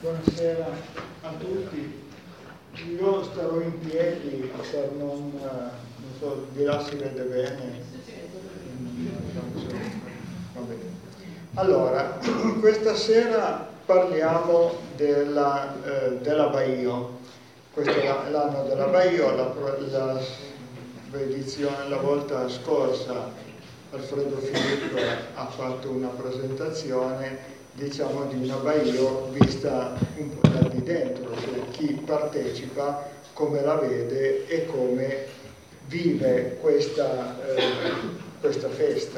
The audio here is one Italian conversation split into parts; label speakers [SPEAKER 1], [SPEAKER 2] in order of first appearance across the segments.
[SPEAKER 1] Buonasera a tutti. Io starò in piedi per non so, di là si vede bene. Va bene. Allora, questa sera parliamo della Baio. Questo è l'anno della Baio, la volta scorsa Alfredo Filippo ha fatto una presentazione, diciamo, di una Baio vista un po' da di dentro, cioè chi partecipa, come la vede e come vive questa festa.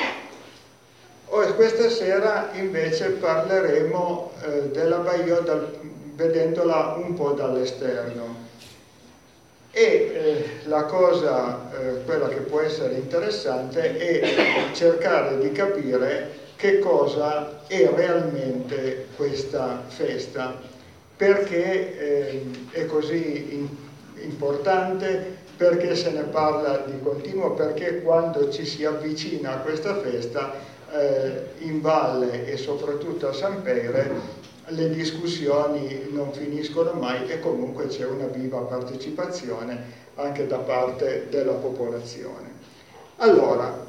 [SPEAKER 1] Questa sera invece parleremo della Baio vedendola un po' dall'esterno. E la cosa, quella che può essere interessante, è cercare di capire che cosa è realmente questa festa, perché è così importante, perché se ne parla di continuo, perché quando ci si avvicina a questa festa in valle e soprattutto a Sampere le discussioni non finiscono mai e comunque c'è una viva partecipazione anche da parte della popolazione. Allora,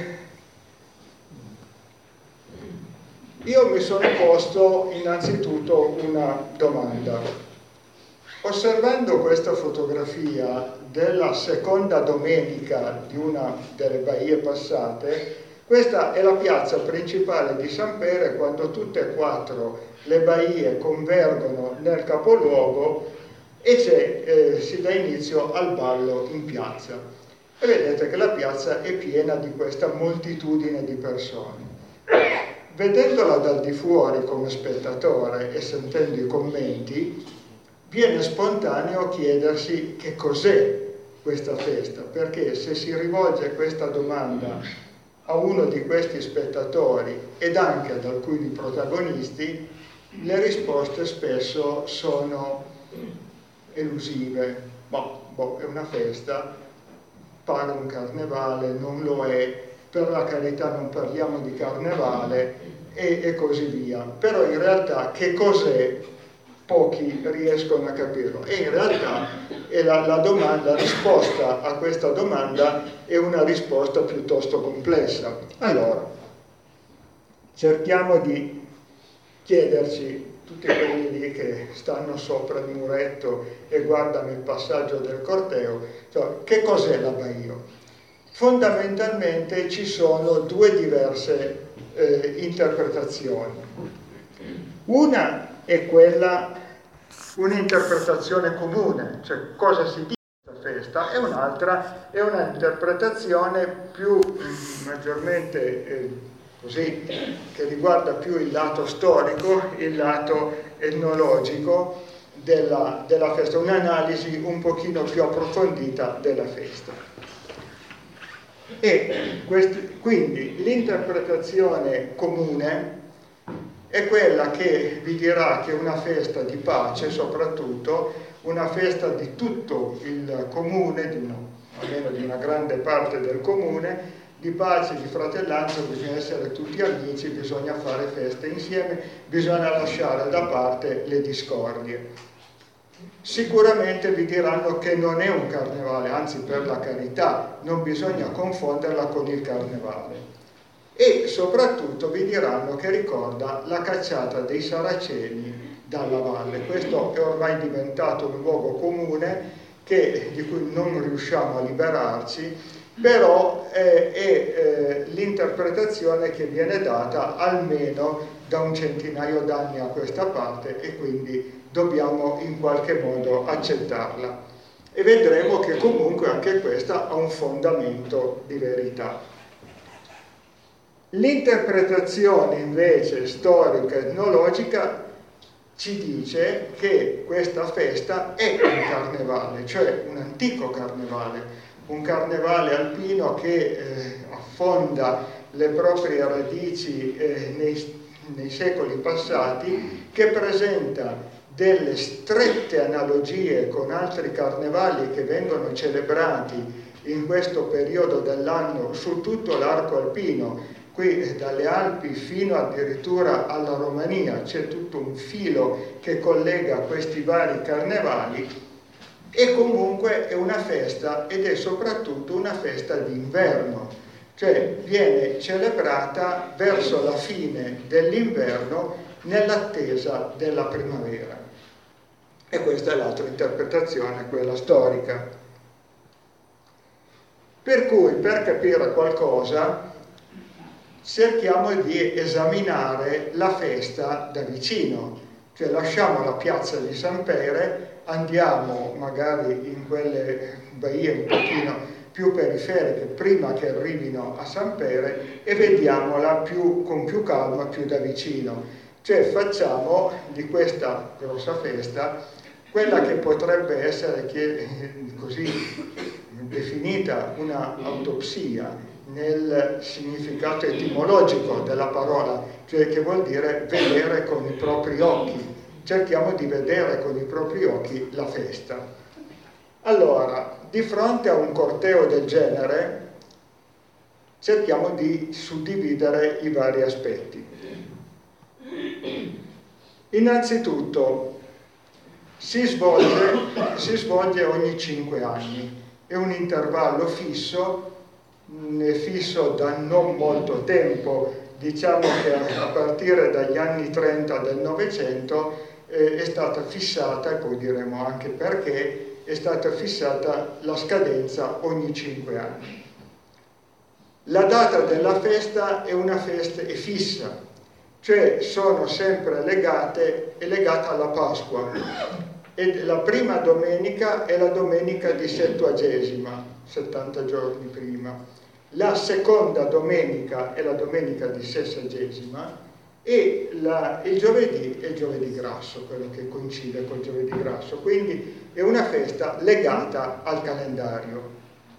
[SPEAKER 1] io mi sono posto innanzitutto una domanda. Osservando questa fotografia della seconda domenica di una delle baie passate, questa è la piazza principale di Sampere quando tutte e quattro le baie convergono nel capoluogo e si dà inizio al ballo in piazza. E vedete che la piazza è piena di questa moltitudine di persone. Vedendola dal di fuori come spettatore e sentendo i commenti, viene spontaneo chiedersi che cos'è questa festa, perché se si rivolge questa domanda a uno di questi spettatori ed anche ad alcuni protagonisti, le risposte spesso sono elusive. È una festa, pare un carnevale, non lo è, per la carità non parliamo di carnevale e così via. Però in realtà che cos'è? Pochi riescono a capirlo e in realtà la risposta a questa domanda è una risposta piuttosto complessa. Allora, cerchiamo di chiederci, tutti quelli lì che stanno sopra il muretto e guardano il passaggio del corteo, cioè, che cos'è la Baio? Fondamentalmente ci sono due diverse interpretazioni. Una è un'interpretazione comune, cioè cosa si dice questa festa, e un'altra è un'interpretazione più maggiormente così, che riguarda più il lato storico, il lato etnologico della festa, un'analisi un pochino più approfondita della festa. E quindi l'interpretazione comune è quella che vi dirà che è una festa di pace, soprattutto una festa di tutto il comune, almeno di una grande parte del comune, di pace, di fratellanza, bisogna essere tutti amici, bisogna fare feste insieme, bisogna lasciare da parte le discordie. Sicuramente vi diranno che non è un carnevale, anzi per la carità, non bisogna confonderla con il carnevale. E soprattutto vi diranno che ricorda la cacciata dei saraceni dalla valle. Questo è ormai diventato un luogo comune di cui non riusciamo a liberarci, però è l'interpretazione che viene data almeno da un centinaio d'anni a questa parte e quindi dobbiamo in qualche modo accettarla. E vedremo che comunque anche questa ha un fondamento di verità. L'interpretazione invece storico-etnologica ci dice che questa festa è un carnevale, cioè un antico carnevale, un carnevale alpino che affonda le proprie radici nei secoli passati, che presenta delle strette analogie con altri carnevali che vengono celebrati in questo periodo dell'anno su tutto l'arco alpino. qui dalle Alpi fino addirittura alla Romania, c'è tutto un filo che collega questi vari carnevali, e comunque è una festa, ed è soprattutto una festa d'inverno, cioè viene celebrata verso la fine dell'inverno nell'attesa della primavera. E questa è l'altra interpretazione, quella storica. Per cui, per capire qualcosa, cerchiamo di esaminare la festa da vicino, cioè lasciamo la piazza di San Pere, andiamo magari in quelle baie un pochino più periferiche prima che arrivino a San Pere e vediamola con più calma, più da vicino. Cioè facciamo di questa grossa festa quella che potrebbe essere così definita una autopsia nel significato etimologico della parola, cioè che vuol dire vedere con i propri occhi. Cerchiamo di vedere con i propri occhi la festa. Allora, di fronte a un corteo del genere, cerchiamo di suddividere i vari aspetti. Innanzitutto, si svolge ogni 5 anni, è un intervallo fisso, è fisso da non molto tempo, diciamo che a partire dagli anni 30 del Novecento è stata fissata, e poi diremo anche perché, è stata fissata la scadenza ogni 5 anni. La data della festa è fissa, cioè sono sempre è legata alla Pasqua, e la prima domenica è la domenica di Settuagesima, 70 giorni prima. La seconda domenica è la domenica di Sessagesima, e il giovedì è il giovedì grasso, quello che coincide col giovedì grasso, quindi è una festa legata al calendario.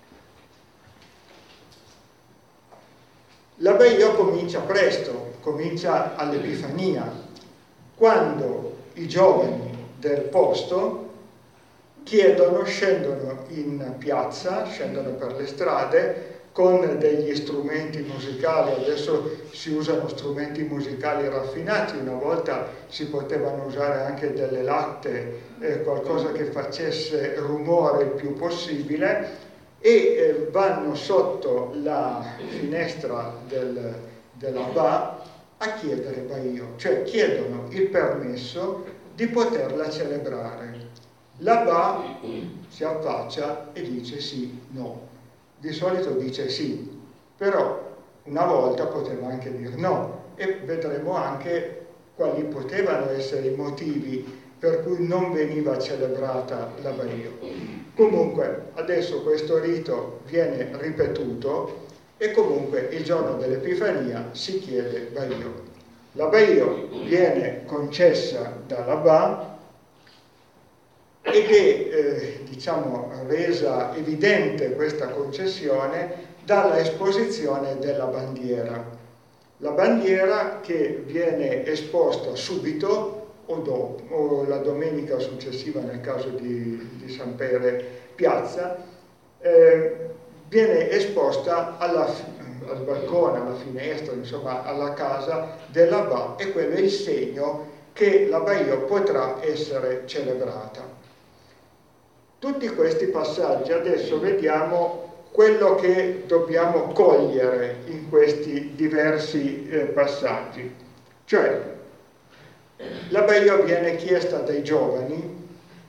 [SPEAKER 1] La Baia comincia presto, comincia all'Epifania, quando i giovani del posto scendono in piazza, scendono per le strade, con degli strumenti musicali. Adesso si usano strumenti musicali raffinati, una volta si potevano usare anche delle latte, qualcosa che facesse rumore il più possibile, e vanno sotto la finestra dell'Abbà a chiedere Baio, cioè chiedono il permesso di poterla celebrare. L'Abbà si affaccia e dice sì, no. Di solito dice sì, però una volta poteva anche dire no, e vedremo anche quali potevano essere i motivi per cui non veniva celebrata la Baio. Comunque adesso questo rito viene ripetuto e comunque il giorno dell'Epifania si chiede Baio. La Baio viene concessa dall'Abbà ed è resa evidente questa concessione dalla esposizione della bandiera. La bandiera che viene esposta subito o la domenica successiva nel caso di San Pere Piazza, viene esposta al balcone, alla finestra, insomma alla casa dell'Abbà, e quello è il segno che la Baia potrà essere celebrata. Tutti questi passaggi, adesso vediamo quello che dobbiamo cogliere in questi diversi passaggi. Cioè, la Baia viene chiesta dai giovani,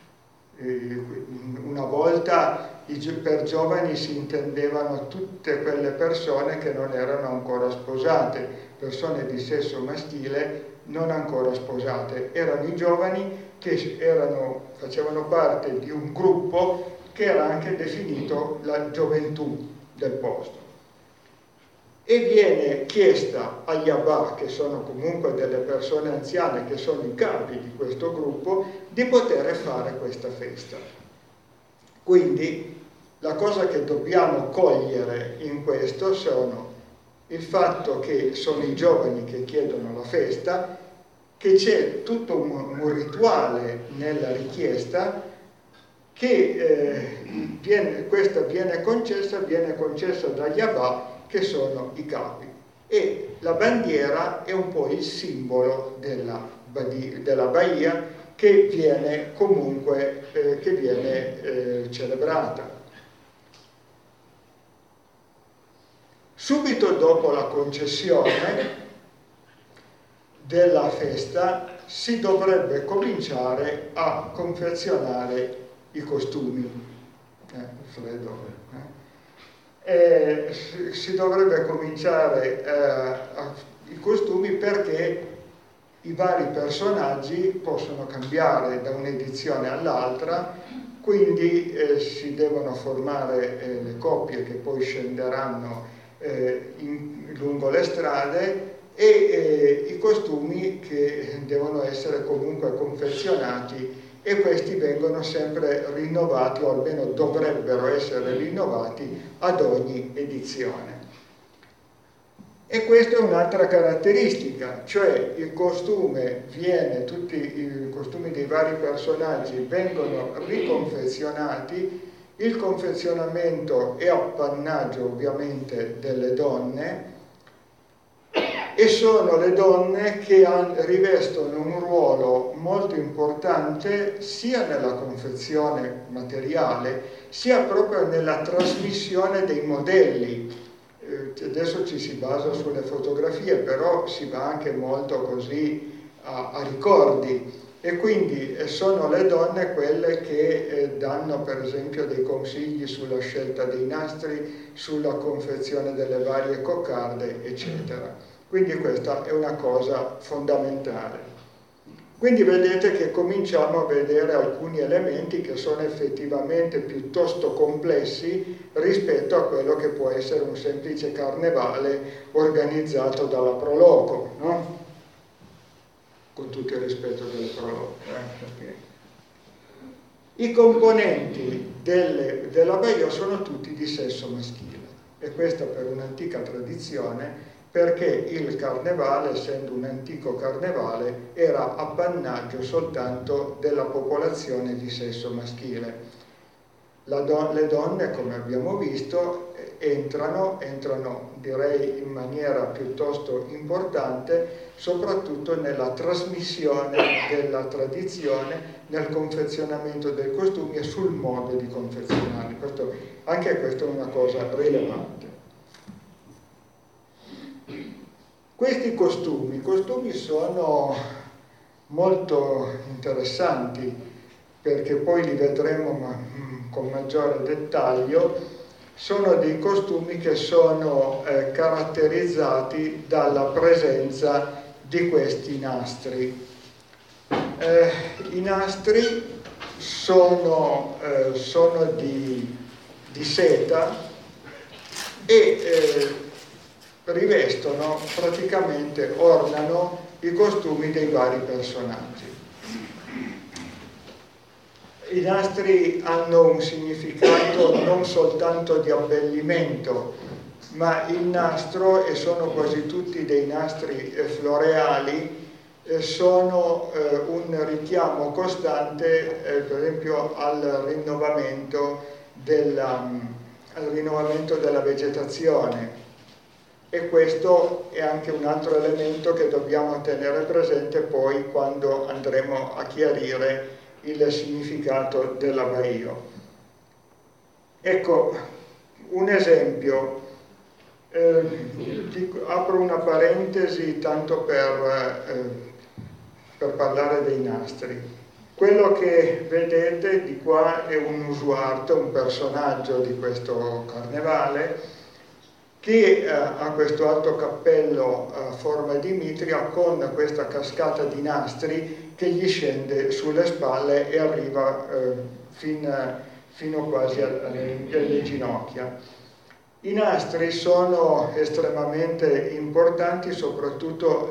[SPEAKER 1] una volta per giovani si intendevano tutte quelle persone che non erano ancora sposate, persone di sesso maschile non ancora sposate, erano i giovani che facevano parte di un gruppo che era anche definito la gioventù del posto. E viene chiesta agli Abbà, che sono comunque delle persone anziane, che sono i capi di questo gruppo, di poter fare questa festa. Quindi la cosa che dobbiamo cogliere in questo sono il fatto che sono i giovani che chiedono la festa, che c'è tutto un rituale nella richiesta, che questa viene concessa dagli Abbà, che sono i capi. e la bandiera è un po' il simbolo della Bahia che viene comunque celebrata. Subito dopo la concessione della festa si dovrebbe cominciare a confezionare i costumi. Freddo. Si dovrebbe cominciare i costumi perché i vari personaggi possono cambiare da un'edizione all'altra, quindi si devono formare le coppie che poi scenderanno lungo le strade e i costumi che devono essere comunque confezionati, e questi vengono sempre rinnovati, o almeno dovrebbero essere rinnovati ad ogni edizione. E questa è un'altra caratteristica, cioè il costume tutti i costumi dei vari personaggi vengono riconfezionati. Il confezionamento è appannaggio ovviamente delle donne, e sono le donne che rivestono un ruolo molto importante sia nella confezione materiale, sia proprio nella trasmissione dei modelli. Adesso ci si basa sulle fotografie, però si va anche molto così a ricordi, e quindi sono le donne quelle che danno per esempio dei consigli sulla scelta dei nastri, sulla confezione delle varie coccarde, eccetera. Quindi questa è una cosa fondamentale. Quindi vedete che cominciamo a vedere alcuni elementi che sono effettivamente piuttosto complessi rispetto a quello che può essere un semplice carnevale organizzato dalla Pro Loco, no? Con tutto il rispetto delle Pro Loco. I componenti della Bahia sono tutti di sesso maschile, e questa per un'antica tradizione, perché il carnevale, essendo un antico carnevale, era appannaggio soltanto della popolazione di sesso maschile. Le donne, come abbiamo visto, entrano direi in maniera piuttosto importante, soprattutto nella trasmissione della tradizione, nel confezionamento dei costumi e sul modo di confezionarli. Anche questa è una cosa rilevante. Questi costumi sono molto interessanti, perché poi li vedremo con maggiore dettaglio. Sono dei costumi che sono caratterizzati dalla presenza di questi nastri. I nastri sono di seta e rivestono, praticamente ornano i costumi dei vari personaggi. I nastri hanno un significato non soltanto di abbellimento, ma il nastro, e sono quasi tutti dei nastri floreali, sono un richiamo costante, per esempio, al rinnovamento della vegetazione. E questo è anche un altro elemento che dobbiamo tenere presente poi quando andremo a chiarire il significato dell'abbaio. Ecco, un esempio, apro una parentesi tanto per parlare dei nastri. Quello che vedete di qua è un usuarte, un personaggio di questo carnevale, che ha questo alto cappello a forma di mitria con questa cascata di nastri che gli scende sulle spalle e arriva fino quasi alle ginocchia. I nastri sono estremamente importanti, soprattutto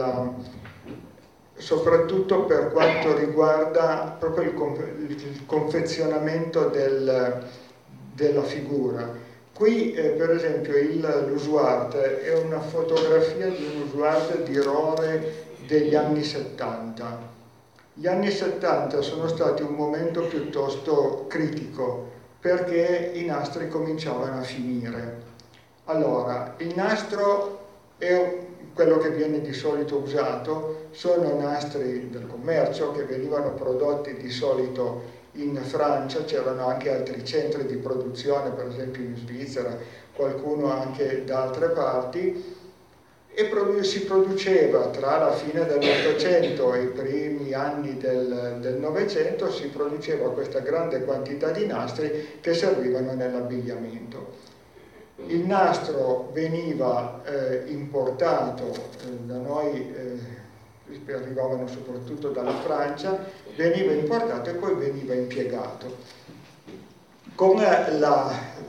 [SPEAKER 1] per quanto riguarda proprio il confezionamento della figura. Qui per esempio l'usuarte è una fotografia di un usuarte di Rore degli anni 70. Gli anni 70 sono stati un momento piuttosto critico, perché i nastri cominciavano a finire. Allora, il nastro e quello che viene di solito usato sono nastri del commercio che venivano prodotti di solito in Francia, c'erano anche altri centri di produzione, per esempio in Svizzera, qualcuno anche da altre parti, e si produceva tra la fine dell'Ottocento e i primi anni del Novecento, si produceva questa grande quantità di nastri che servivano nell'abbigliamento. Il nastro veniva importato da noi, arrivavano soprattutto dalla Francia, veniva importato e poi veniva impiegato. Con la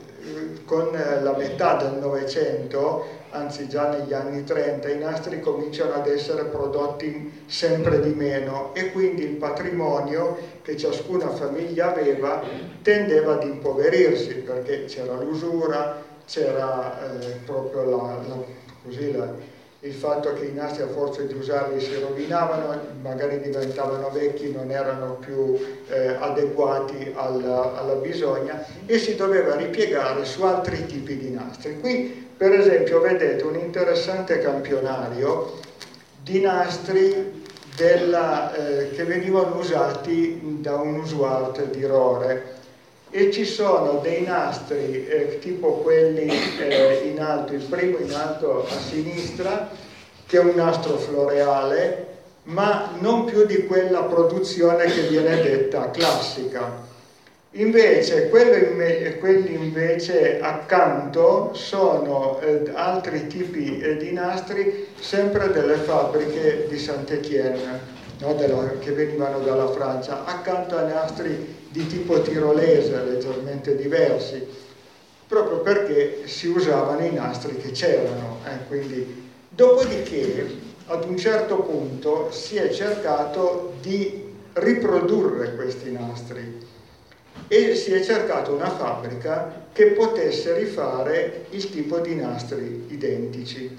[SPEAKER 1] metà del Novecento, anzi già negli anni 30, i nastri cominciano ad essere prodotti sempre di meno e quindi il patrimonio che ciascuna famiglia aveva tendeva ad impoverirsi, perché c'era l'usura, c'era proprio il fatto che i nastri a forza di usarli si rovinavano, magari diventavano vecchi, non erano più adeguati alla bisogna e si doveva ripiegare su altri tipi di nastri. Qui per esempio vedete un interessante campionario di nastri che venivano usati da un usuarte di Rore, e ci sono dei nastri tipo quelli in alto, il primo in alto a sinistra, che è un nastro floreale, ma non più di quella produzione che viene detta classica. Invece quelli invece accanto sono altri tipi di nastri, sempre delle fabbriche di Saint-Étienne, no? Che venivano dalla Francia, accanto a nastri di tipo tirolese, leggermente diversi, proprio perché si usavano i nastri che c'erano. Quindi, dopodiché, ad un certo punto, si è cercato di riprodurre questi nastri e si è cercata una fabbrica che potesse rifare il tipo di nastri identici.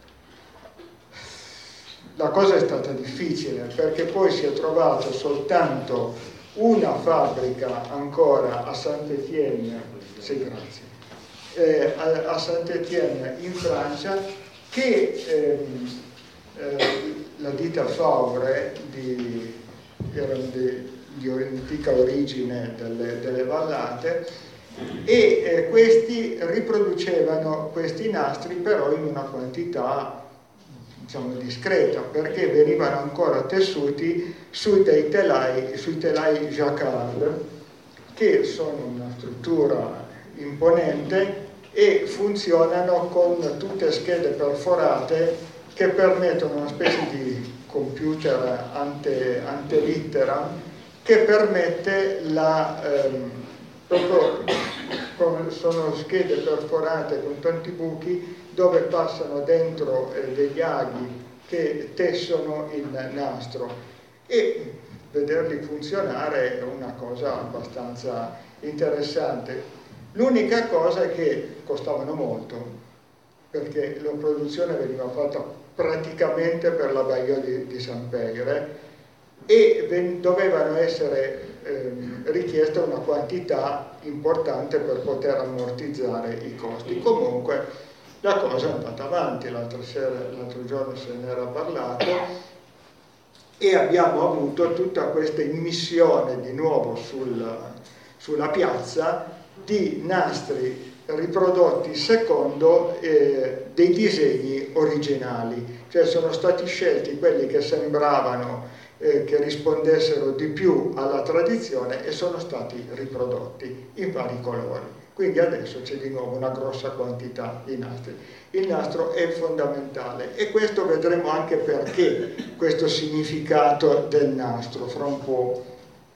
[SPEAKER 1] La cosa è stata difficile, perché poi si è trovato soltanto una fabbrica ancora a Saint-Étienne, sì, grazie, a Saint-Étienne in Francia, che la ditta Faure era di antica origine delle vallate, e questi riproducevano questi nastri però in una quantità diciamo discreta, perché venivano ancora tessuti sui telai jacquard, che sono una struttura imponente e funzionano con tutte schede perforate che permettono una specie di computer ante litteram che permette sono schede perforate con tanti buchi dove passano dentro degli aghi che tessono il nastro, e vederli funzionare è una cosa abbastanza interessante. L'unica cosa è che costavano molto, perché la produzione veniva fatta praticamente per la Baia di Saint-Père e dovevano essere richieste una quantità importante per poter ammortizzare i costi. Comunque la cosa è andata avanti, l'altro giorno se ne era parlato, e abbiamo avuto tutta questa immissione di nuovo sulla piazza di nastri riprodotti secondo dei disegni originali, cioè sono stati scelti quelli che sembravano che rispondessero di più alla tradizione e sono stati riprodotti in vari colori. Quindi adesso c'è di nuovo una grossa quantità di nastri. Il nastro è fondamentale e questo vedremo anche perché, questo significato del nastro, fra un po'.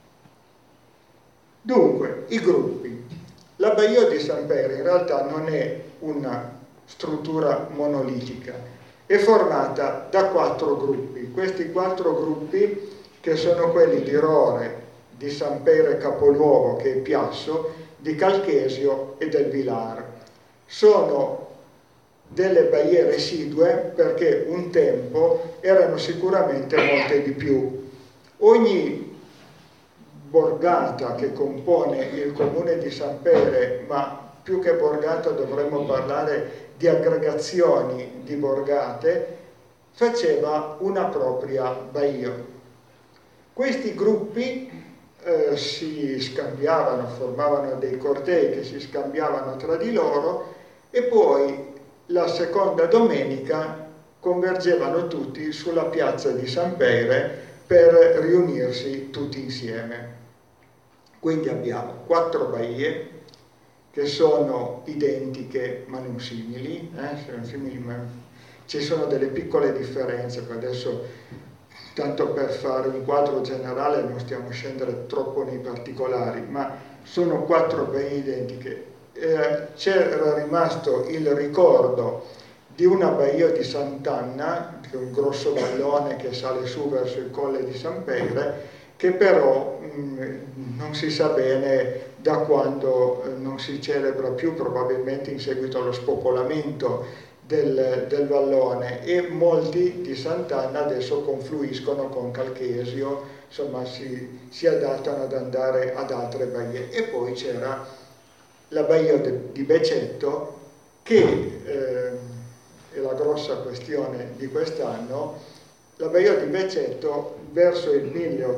[SPEAKER 1] Dunque, i gruppi. La Baia di Saint-Père in realtà non è una struttura monolitica, è formata da 4 gruppi. Questi 4 gruppi, che sono quelli di Rore, di Saint-Père capoluogo, che è Piasso, di Calchesio e del Vilar. Sono delle baie residue perché un tempo erano sicuramente molte di più. Ogni borgata che compone il comune di Saint-Père, ma più che borgata dovremmo parlare di aggregazioni di borgate, faceva una propria baia. Questi gruppi si scambiavano, formavano dei cortei che si scambiavano tra di loro, e poi la seconda domenica convergevano tutti sulla piazza di San Peire per riunirsi tutti insieme. Quindi abbiamo 4 baie che sono identiche ma non simili, sono simili, ma ci sono delle piccole differenze. Adesso, tanto per fare un quadro generale, non stiamo a scendere troppo nei particolari, ma sono 4 baie identiche. C'era rimasto il ricordo di una baia di Sant'Anna, che è un grosso vallone che sale su verso il colle di San Peire, che però non si sa bene da quando non si celebra più, probabilmente in seguito allo spopolamento del vallone, e molti di Sant'Anna adesso confluiscono con Calchesio, insomma si adattano ad andare ad altre baie. E poi c'era la baia di Becetto, che è la grossa questione di quest'anno. La baia di Becetto verso il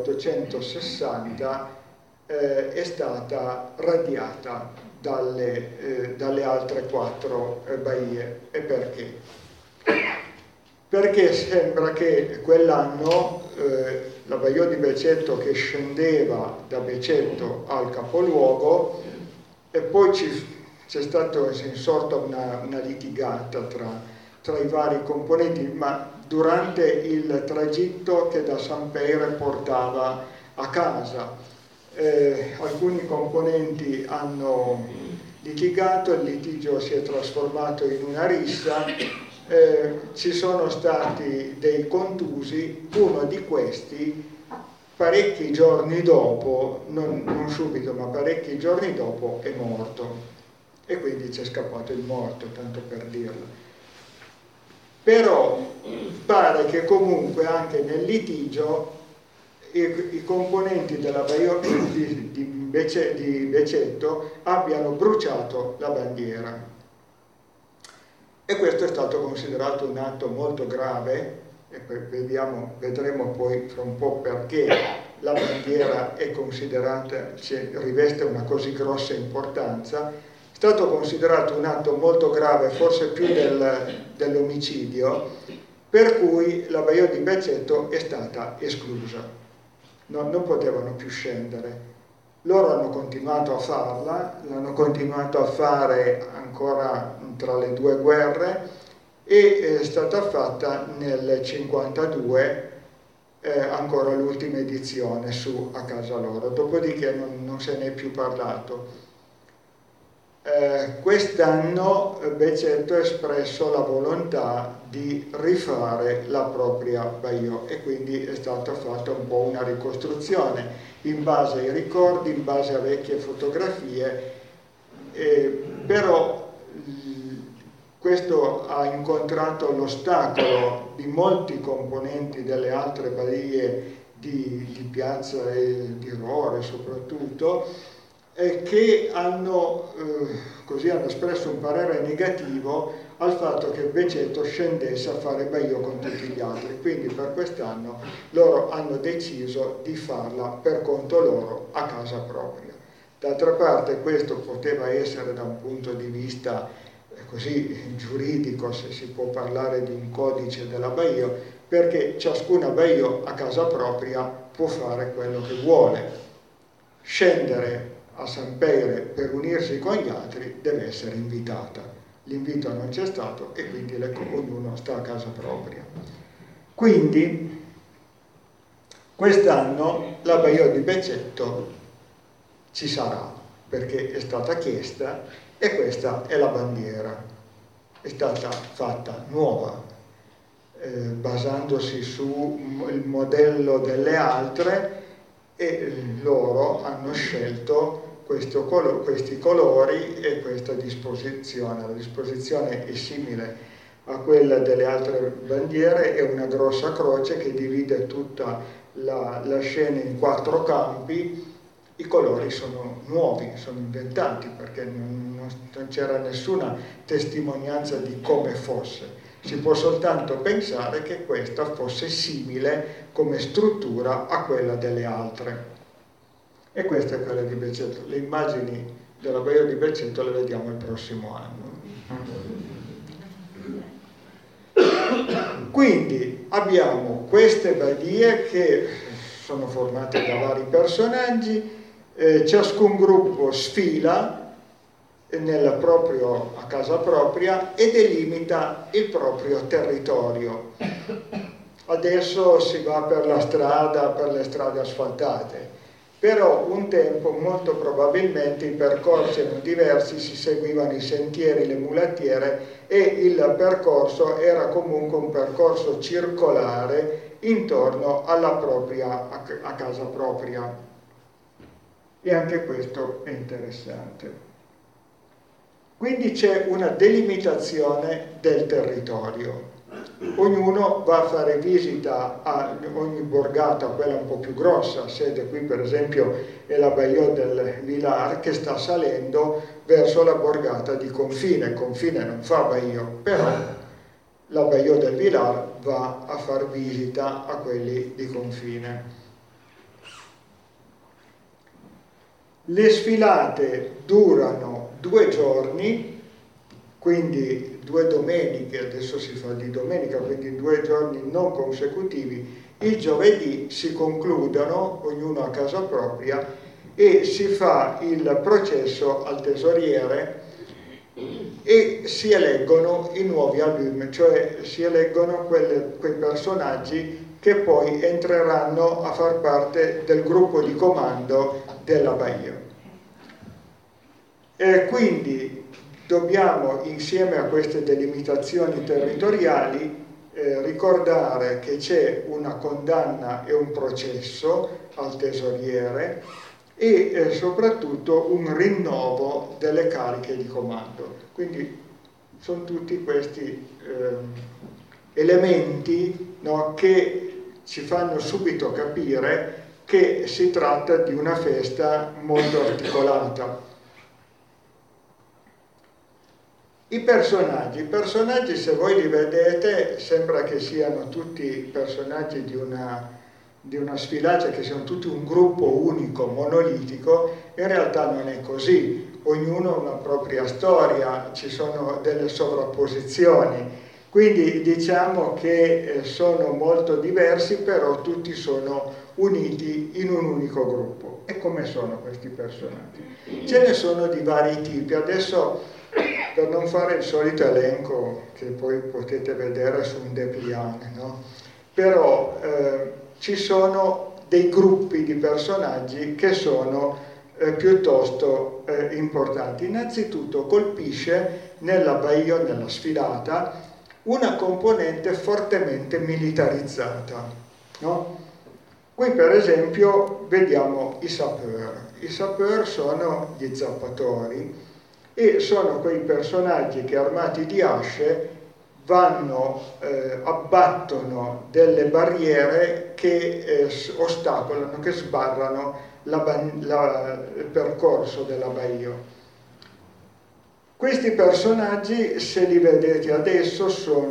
[SPEAKER 1] 1860 è stata radiata dalle altre 4 baie. E perché? Perché sembra che quell'anno la baia di Becetto, che scendeva da Becetto al capoluogo, e poi c'è stata insorta una litigata tra i vari componenti, ma durante il tragitto che da San Peire portava a casa. Alcuni componenti hanno litigato, il litigio si è trasformato in una rissa, ci sono stati dei contusi, uno di questi parecchi giorni dopo, non subito ma parecchi giorni dopo, è morto, e quindi c'è scappato il morto, tanto per dirlo. Però pare che comunque anche nel litigio i componenti della baia di Becetto abbiano bruciato la bandiera, e questo è stato considerato un atto molto grave, e vedremo poi fra un po' perché la bandiera è considerata, riveste una così grossa importanza. È stato considerato un atto molto grave, forse più dell'omicidio, per cui la baia di Becetto è stata esclusa. Non potevano più scendere. Loro hanno continuato a farla, l'hanno continuato a fare ancora tra le 2 guerre, e è stata fatta nel 1952 ancora l'ultima edizione su a casa loro, dopodiché non se ne è più parlato. Quest'anno Becetto ha espresso la volontà di rifare la propria baia, e quindi è stata fatta un po' una ricostruzione in base ai ricordi, in base a vecchie fotografie, però questo ha incontrato l'ostacolo di molti componenti delle altre baie di Piazza e di Rore soprattutto, che hanno espresso un parere negativo al fatto che Becetto scendesse a fare baia con tutti gli altri. Quindi per quest'anno loro hanno deciso di farla per conto loro a casa propria. D'altra parte questo poteva essere, da un punto di vista così giuridico, se si può parlare di un codice della baia, perché ciascuna baia a casa propria può fare quello che vuole. Scendere a San Peire per unirsi con gli altri deve essere invitata. L'invito non c'è stato, e quindi ognuno sta a casa propria. Quindi quest'anno la baia di Becetto ci sarà, perché è stata chiesta, e questa è la bandiera. È stata fatta nuova, basandosi sul modello delle altre, e loro hanno scelto questi colori e questa disposizione. La disposizione è simile a quella delle altre bandiere, è una grossa croce che divide tutta la scena in 4 campi. I colori sono nuovi, sono inventati, perché non non c'era nessuna testimonianza di come fosse. Si può soltanto pensare che questa fosse simile come struttura a quella delle altre. E questa è quella di Becceto. Le immagini della Baia di Becceto le vediamo il prossimo anno. Quindi abbiamo queste badie che sono formate da vari personaggi, ciascun gruppo sfila a casa propria e delimita il proprio territorio. Adesso si va per la strada, per le strade asfaltate, però un tempo molto probabilmente i percorsi erano diversi, si seguivano i sentieri, le mulattiere e il percorso era comunque un percorso circolare intorno a casa propria. E anche questo è interessante. Quindi c'è una delimitazione del territorio. Ognuno va a fare visita a ogni borgata, quella un po' più grossa, sede qui per esempio è la Baia del Vilar, che sta salendo verso la borgata di Confine. Confine non fa Baia, però la Baia del Vilar va a far visita a quelli di Confine. Le sfilate durano 2 giorni, quindi 2 domeniche, adesso si fa di domenica, quindi 2 giorni non consecutivi. Il giovedì si concludono, ognuno a casa propria, e si fa il processo al tesoriere e si eleggono i nuovi alumni, cioè si eleggono quei personaggi che poi entreranno a far parte del gruppo di comando della Baia. E quindi dobbiamo, insieme a queste delimitazioni territoriali, ricordare che c'è una condanna e un processo al tesoriere e soprattutto un rinnovo delle cariche di comando. Quindi sono tutti questi elementi, no, che ci fanno subito capire che si tratta di una festa molto articolata. I personaggi se voi li vedete sembra che siano tutti personaggi di una sfilata, che siano tutti un gruppo unico, monolitico. In realtà non è così, ognuno ha una propria storia, ci sono delle sovrapposizioni, quindi diciamo che sono molto diversi, però tutti sono uniti in un unico gruppo. E come sono questi personaggi? Ce ne sono di vari tipi. Adesso, per non fare il solito elenco che poi potete vedere su un dépliant, no? Però ci sono dei gruppi di personaggi che sono piuttosto importanti. Innanzitutto colpisce nella Baia, nella sfilata, una componente fortemente militarizzata, no? Qui per esempio vediamo i sapeur. I sapeur sono gli zappatori e sono quei personaggi che armati di asce abbattono delle barriere che ostacolano, che sbarrano il percorso della Baia. Questi personaggi, se li vedete adesso,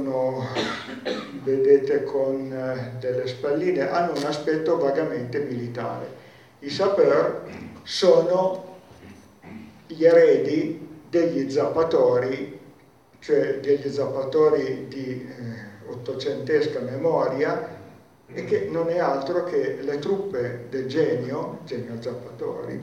[SPEAKER 1] vedete con delle spalline, hanno un aspetto vagamente militare. I sapeur sono gli eredi degli zappatori, cioè degli zappatori di ottocentesca memoria, e che non è altro che le truppe del genio zappatori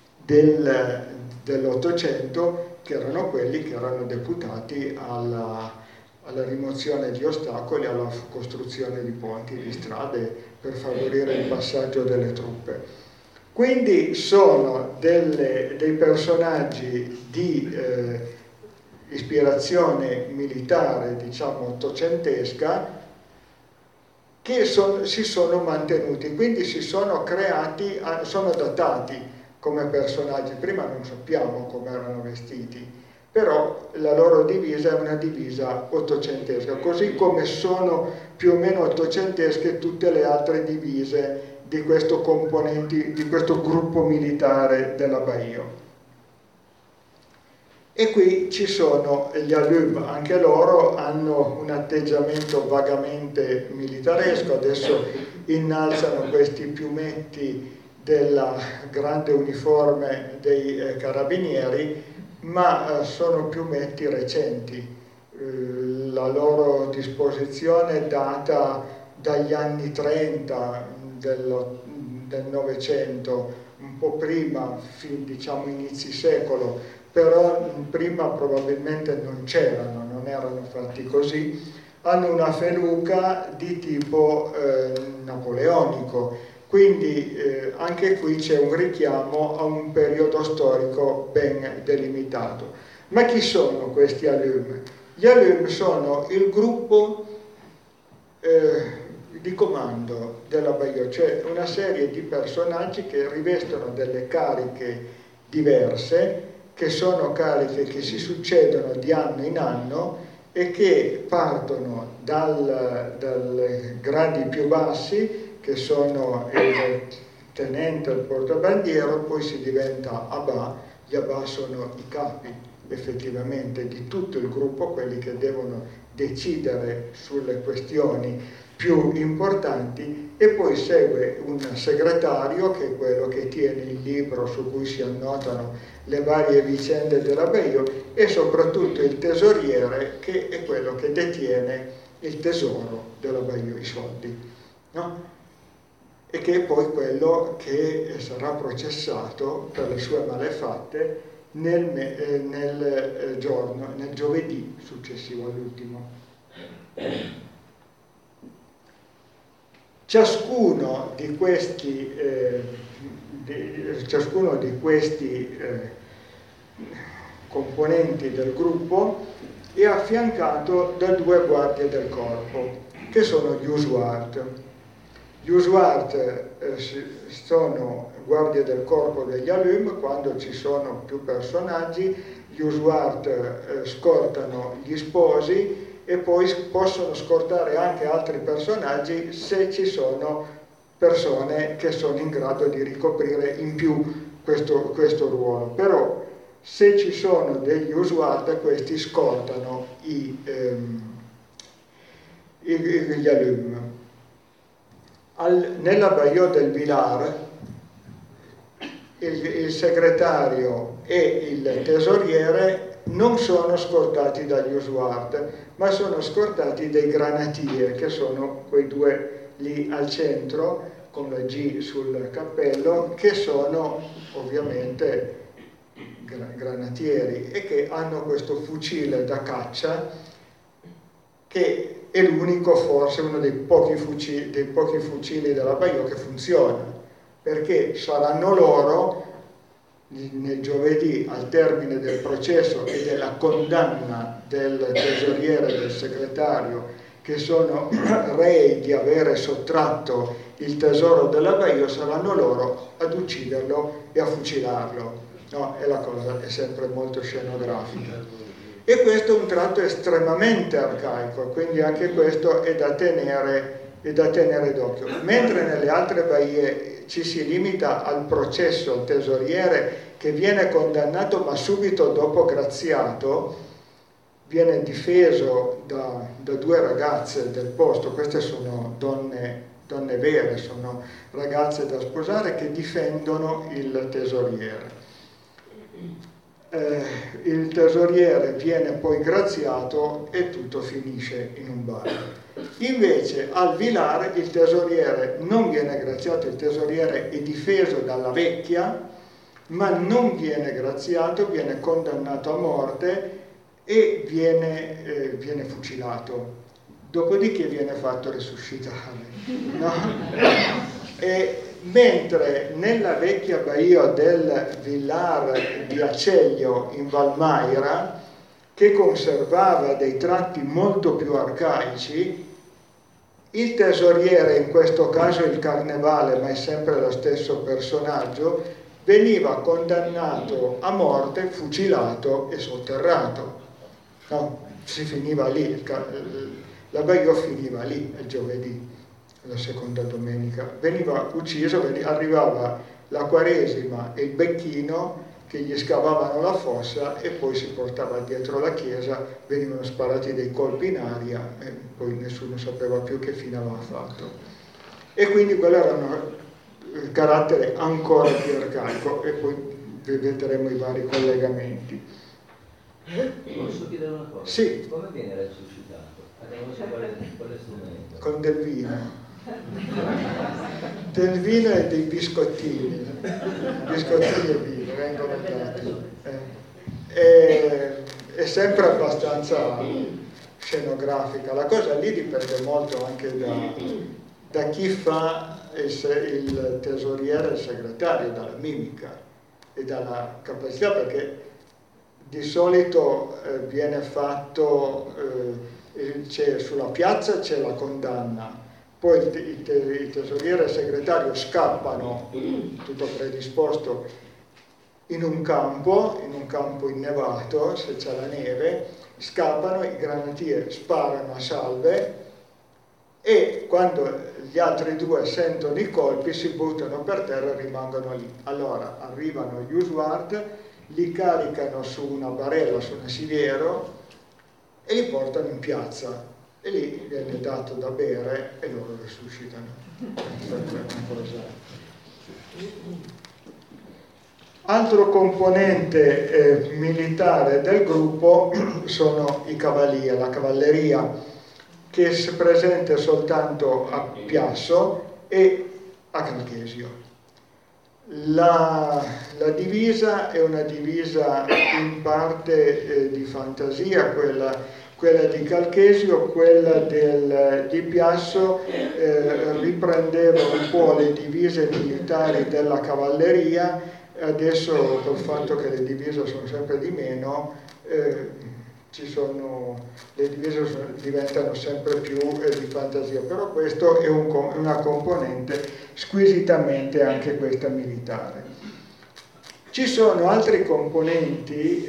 [SPEAKER 1] dell'Ottocento, che erano quelli che erano deputati alla rimozione di ostacoli, alla costruzione di ponti, di strade per favorire il passaggio delle truppe. Quindi sono dei personaggi di ispirazione militare, diciamo ottocentesca, che si sono mantenuti, quindi si sono creati, sono datati come personaggi. Prima non sappiamo come erano vestiti, però la loro divisa è una divisa ottocentesca, così come sono più o meno ottocentesche tutte le altre divise di questo gruppo militare della Baia. E qui ci sono gli alum, anche loro hanno un atteggiamento vagamente militaresco, adesso innalzano questi piumetti della grande uniforme dei carabinieri, ma sono piumetti recenti. La loro disposizione data dagli anni 30 del Novecento, un po' prima, diciamo inizi secolo, però prima probabilmente non c'erano, non erano fatti così. Hanno una feluca di tipo napoleonico, quindi anche qui c'è un richiamo a un periodo storico ben delimitato. Ma chi sono questi alum? Gli alum sono il gruppo di comando della Bayeux, cioè una serie di personaggi che rivestono delle cariche diverse, che sono cariche che si succedono di anno in anno e che partono dai gradi più bassi, che sono il tenente, il portabandiero, poi si diventa abà. Gli abà sono i capi effettivamente di tutto il gruppo, quelli che devono decidere sulle questioni più importanti, e poi segue un segretario che è quello che tiene il libro su cui si annotano le varie vicende della Bayeux, e soprattutto il tesoriere, che è quello che detiene il tesoro della Bayeux, i soldi, no? E che è poi quello che sarà processato per le sue malefatte nel giovedì successivo all'ultimo. Ciascuno di questi componenti del gruppo è affiancato da 2 guardie del corpo, che sono gli Usuart. Gli Usuart sono guardie del corpo degli alum. Quando ci sono più personaggi, gli Usuart scortano gli sposi e poi possono scortare anche altri personaggi se ci sono persone che sono in grado di ricoprire in più questo ruolo. Però se ci sono degli Usuart, questi scortano gli alum. Nella Bayeux del Villars il segretario e il tesoriere non sono scortati dagli Usuart, ma sono scortati dai granatier, che sono quei 2 lì al centro con la G sul cappello, che sono ovviamente granatieri e che hanno questo fucile da caccia, che è l'unico, forse uno dei pochi fucili della Bayeux che funziona, perché saranno loro nel giovedì, al termine del processo e della condanna del tesoriere e del segretario, che sono rei di avere sottratto il tesoro della Bayeux, saranno loro ad ucciderlo e a fucilarlo. No, e la cosa è sempre molto scenografica. E questo è un tratto estremamente arcaico, quindi anche questo è da tenere d'occhio. Mentre nelle altre Bayeux ci si limita al processo, al tesoriere che viene condannato ma subito dopo graziato, viene difeso da 2 ragazze del posto. Queste sono donne vere, sono ragazze da sposare che difendono il tesoriere. Il tesoriere viene poi graziato e tutto finisce in un bar. Invece al Villars il tesoriere non viene graziato, il tesoriere è difeso dalla vecchia, ma non viene graziato, viene condannato a morte e viene fucilato. Dopodiché viene fatto resuscitare, no? Mentre nella vecchia Bayeux del Villars di Aciello in Valmaira, che conservava dei tratti molto più arcaici, il tesoriere, in questo caso il Carnevale, ma è sempre lo stesso personaggio, veniva condannato a morte, fucilato e sotterrato. No, si finiva lì, la Bayeux finiva lì il giovedì, la seconda domenica. Veniva ucciso, arrivava la Quaresima e il Becchino che gli scavavano la fossa e poi si portava dietro la chiesa, venivano sparati dei colpi in aria e poi nessuno sapeva più che fine aveva fatto. E quindi quello era un carattere ancora più arcaico e poi vedremo i vari collegamenti.
[SPEAKER 2] Posso chiedere una cosa?
[SPEAKER 1] Sì.
[SPEAKER 2] Come viene resuscitato? Non so quale strumento.
[SPEAKER 1] Con del vino. Del vino e dei biscottini. Biscottini e vino vengono dati. È sempre abbastanza scenografica. La cosa lì dipende molto anche da chi fa il tesoriere e il segretario, dalla mimica e dalla capacità, perché di solito viene fatto, sulla piazza c'è la condanna, poi il tesoriere e il segretario scappano, tutto predisposto, in un campo innevato, se c'è la neve, scappano, i granatieri sparano a salve e quando gli altri due sentono i colpi si buttano per terra e rimangono lì. Allora arrivano gli Usward, li caricano su una barella, su un asiliero e li portano in piazza e lì viene dato da bere e loro resuscitano. Altro componente militare del gruppo sono i cavalieri, la cavalleria, che si presenta soltanto a Piasso e a Calchesio. La divisa è una divisa in parte di fantasia, quella di Calchesio, quella di Piasso riprendeva un po' le divise militari della cavalleria. Adesso col fatto che le divise sono sempre di meno, le divise diventano sempre più di fantasia, però questo è una componente squisitamente anche questa militare. Ci sono altri componenti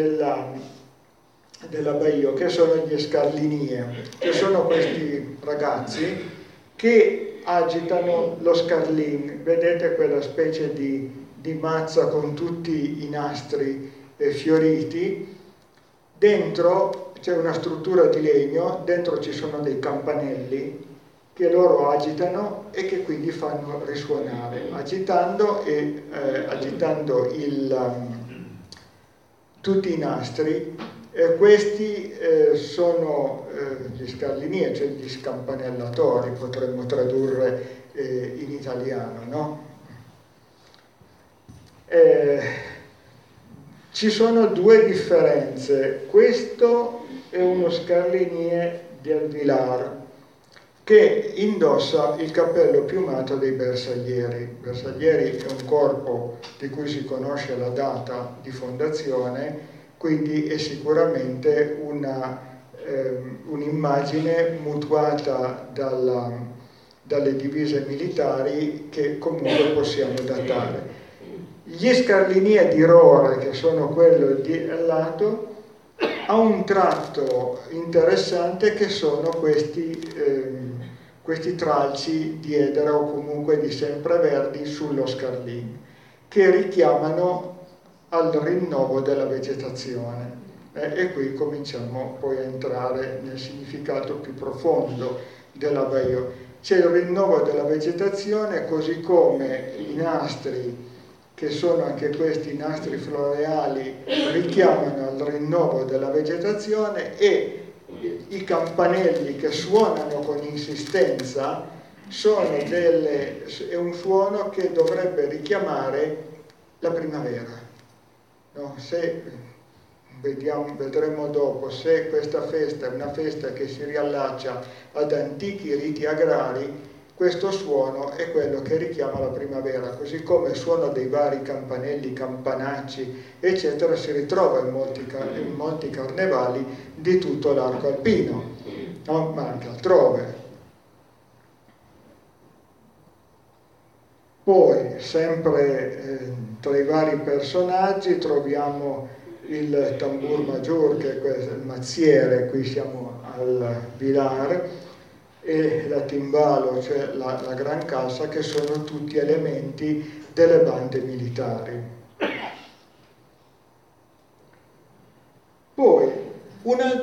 [SPEAKER 1] della Baio che sono gli scarlinie, che sono questi ragazzi che agitano lo scarlin. Vedete quella specie di mazza con tutti i nastri fioriti. Dentro c'è una struttura di legno, dentro ci sono dei campanelli che loro agitano e che quindi fanno risuonare. Agitando tutti i nastri, questi sono gli scarlinie, cioè gli scampanellatori, potremmo tradurre in italiano, no? Ci sono due differenze. Questo è uno scarlinie di Alvilar che indossa il cappello piumato dei bersaglieri. I bersaglieri è un corpo di cui si conosce la data di fondazione, quindi è sicuramente un'immagine mutuata dalle divise militari che comunque possiamo datare. Gli scarlinie di Rore, che sono quello di lato, ha un tratto interessante che sono questi tralci di edera o comunque di sempreverdi sullo scarlino, che richiamano al rinnovo della vegetazione. E qui cominciamo poi a entrare nel significato più profondo della Baio. C'è il rinnovo della vegetazione, così come i nastri, che sono anche questi nastri floreali, richiamano al rinnovo della vegetazione, e i campanelli che suonano con insistenza è un suono che dovrebbe richiamare la primavera. No? Vedremo dopo, se questa festa è una festa che si riallaccia ad antichi riti agrari, questo suono è quello che richiama la primavera, così come il suono dei vari campanelli, campanacci, eccetera, si ritrova in molti carnevali di tutto l'arco alpino, no? Ma anche altrove. Poi, sempre tra i vari personaggi, troviamo il tambour maggior, che è il mazziere, qui siamo al Vilar, e la timbalo, cioè la gran cassa, che sono tutti elementi delle bande militari.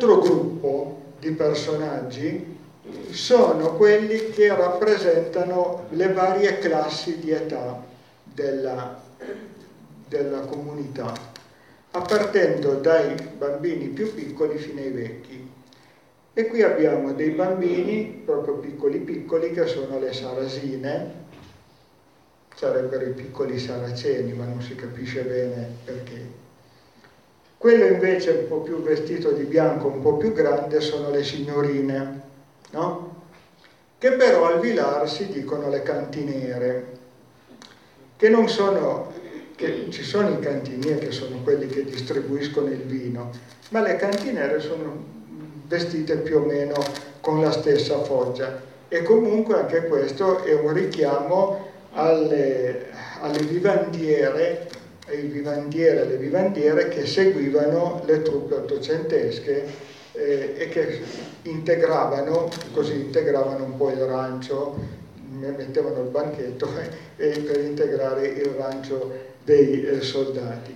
[SPEAKER 1] altro gruppo di personaggi sono quelli che rappresentano le varie classi di età della comunità, partendo dai bambini più piccoli fino ai vecchi. E qui abbiamo dei bambini proprio piccoli piccoli che sono le sarasine, sarebbero i piccoli saraceni, ma non si capisce bene perché. Quello invece un po' più vestito di bianco, un po' più grande, sono le signorine, no? Che però al Vilar si dicono le cantinere, che non sono, che ci sono i cantinieri che sono quelli che distribuiscono il vino, ma le cantinere sono vestite più o meno con la stessa foggia. E comunque anche questo è un richiamo alle vivandiere, ai vivandieri e alle vivandiere che seguivano le truppe ottocentesche e che integravano un po' il rancio, mettevano il banchetto per integrare il rancio dei soldati.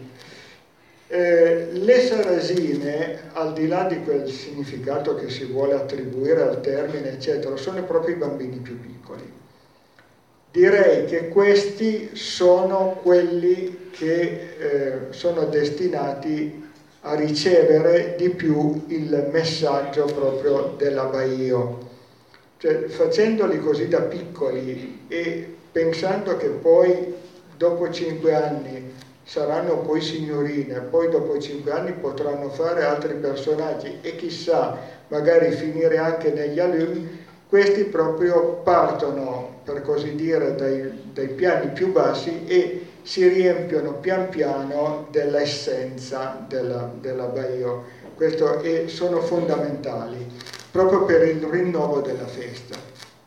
[SPEAKER 1] Le sarasine, al di là di quel significato che si vuole attribuire al termine, eccetera, sono proprio i bambini più piccoli. Direi che questi sono quelli che sono destinati a ricevere di più il messaggio proprio dell'abbaio. Cioè, facendoli così da piccoli e pensando che poi dopo 5 anni saranno poi signorine, poi dopo 5 anni potranno fare altri personaggi e chissà, magari finire anche negli alunni, questi proprio partono, per così dire, dai piani più bassi e si riempiono pian piano dell'essenza dell'abbaio. Questo sono fondamentali, proprio per il rinnovo della festa.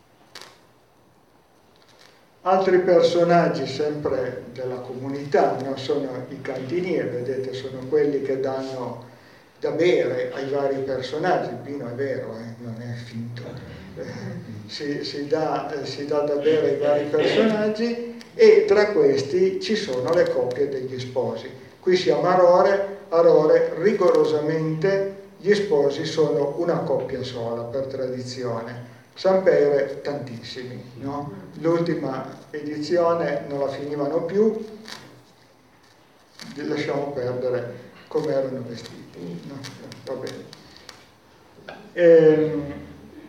[SPEAKER 1] Altri personaggi sempre della comunità, no? Sono i cantinieri, vedete, sono quelli che danno da bere ai vari personaggi. Il vino è vero, non è finto. Si dà da bere ai vari personaggi e tra questi ci sono le coppie degli sposi. Qui siamo a Rore rigorosamente gli sposi sono una coppia sola per tradizione. San Pere tantissimi, no? L'ultima edizione non la finivano più, lasciamo perdere come erano vestiti, no? Va bene.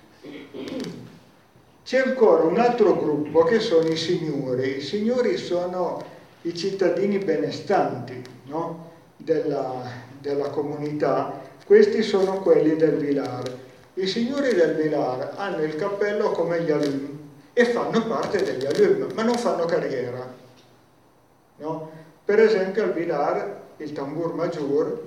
[SPEAKER 1] C'è ancora un altro gruppo che sono i signori. I signori sono i cittadini benestanti, no? della comunità. Questi sono quelli del Vilar. I signori del Vilar hanno il cappello come gli alunni e fanno parte degli alunni, ma non fanno carriera, no? Per esempio al Vilar il tambur maggior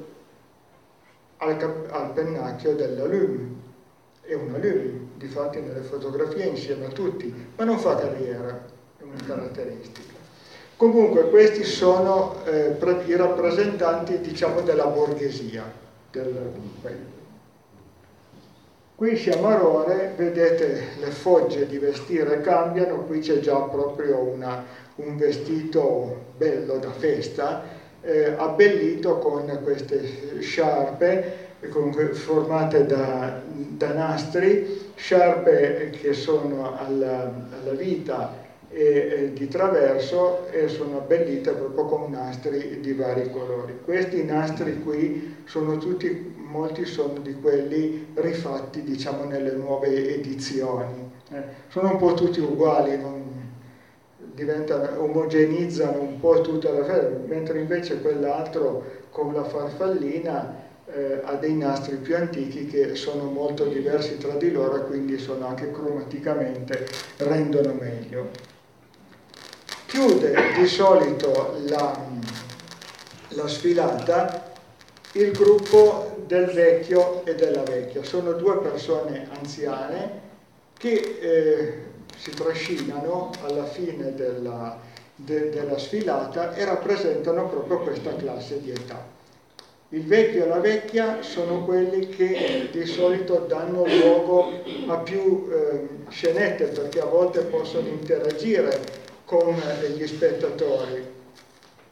[SPEAKER 1] al pennacchio dell'alunno, è un alunno, difatti nelle fotografie insieme a tutti, ma non fa carriera, è una caratteristica. Comunque questi sono i rappresentanti, diciamo, della borghesia. Qui siamo a Rore, vedete le fogge di vestire cambiano, qui c'è già proprio un vestito bello da festa, abbellito con queste sciarpe formate da nastri, sciarpe che sono alla vita e di traverso e sono abbellite proprio con nastri di vari colori. Questi nastri qui sono tutti, molti sono di quelli rifatti, diciamo, nelle nuove edizioni. Sono un po' tutti uguali, omogenizzano un po' tutta la festa, mentre invece quell'altro con la farfallina ha dei nastri più antichi che sono molto diversi tra di loro e quindi sono anche cromaticamente rendono meglio. Chiude di solito la sfilata il gruppo del vecchio e della vecchia. Sono due persone anziane che si trascinano alla fine della sfilata e rappresentano proprio questa classe di età. Il vecchio e la vecchia sono quelli che di solito danno luogo a più scenette, perché a volte possono interagire con gli spettatori.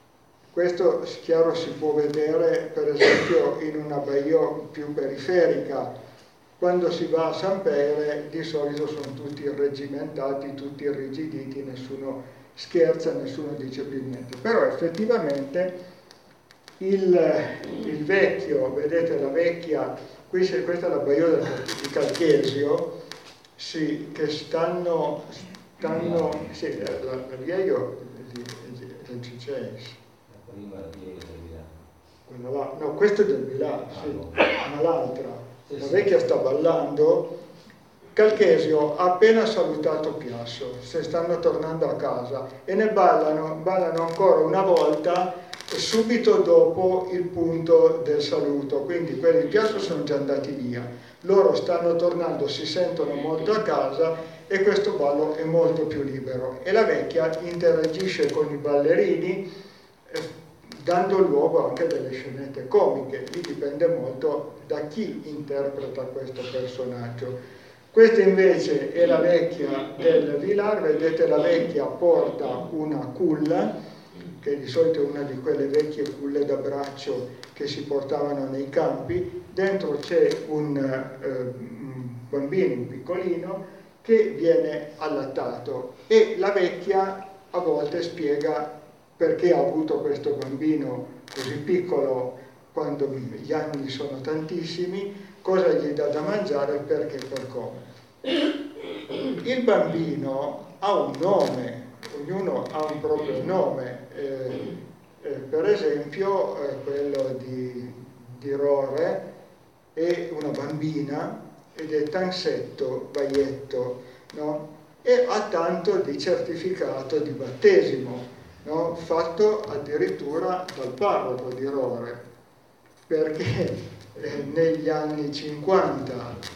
[SPEAKER 1] Questo chiaro si può vedere per esempio in una baia più periferica. Quando si va a San Pere di solito sono tutti irreggimentati, tutti irrigiditi, nessuno scherza, nessuno dice più niente. Però effettivamente il vecchio, vedete la vecchia, questa è la baia di Calchesio, sì, che stanno sì, la vieio del Cicens.
[SPEAKER 2] Prima la via del Milano.
[SPEAKER 1] Quella là, no, questo è del Milano, sì, ma l'altra, la vecchia sta ballando. Calchesio ha appena salutato Piasso, se stanno tornando a casa e ne ballano ancora una volta subito dopo il punto del saluto, quindi quelli di Piasso sono già andati via, loro stanno tornando, si sentono molto a casa e questo ballo è molto più libero e la vecchia interagisce con i ballerini dando luogo anche a delle scenette comiche, lì dipende molto da chi interpreta questo personaggio. Questa invece è la vecchia del Vilar, vedete la vecchia porta una culla, che di solito è una di quelle vecchie culle da braccio che si portavano nei campi, dentro c'è un bambino, un piccolino, che viene allattato e la vecchia a volte spiega perché ha avuto questo bambino così piccolo quando gli anni sono tantissimi, cosa gli dà da mangiare, perché per come. Il bambino ha un nome, ognuno ha un proprio nome, per esempio quello di Rore è una bambina ed è Tansetto Baietto, no? E ha tanto di certificato di battesimo, no? Fatto addirittura dal parroco di Rore, perché negli anni 50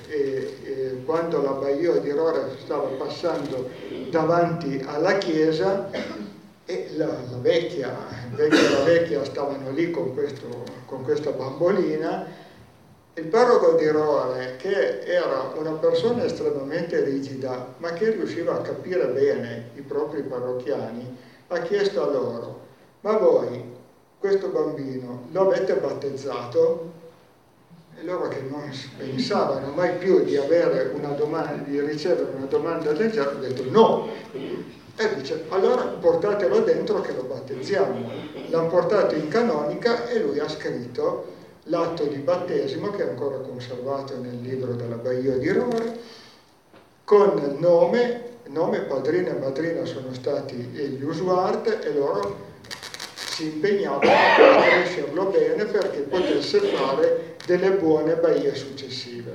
[SPEAKER 1] quando la baia di Rore stava passando davanti alla chiesa e la vecchia stavano lì con questa bambolina, il parroco di Rore, che era una persona estremamente rigida ma che riusciva a capire bene i propri parrocchiani, ha chiesto a loro: ma voi questo bambino lo avete battezzato? E loro, che non pensavano mai più di avere una domanda, di ricevere una domanda del genere, hanno detto no. E dice: allora portatelo dentro che lo battezziamo. L'hanno portato in canonica e lui ha scritto l'atto di battesimo, che è ancora conservato nel libro della Baia di Rore, con nome, padrino e madrina sono stati gli Usuart e loro si impegnavano a crescerlo bene perché potesse fare delle buone baie successive.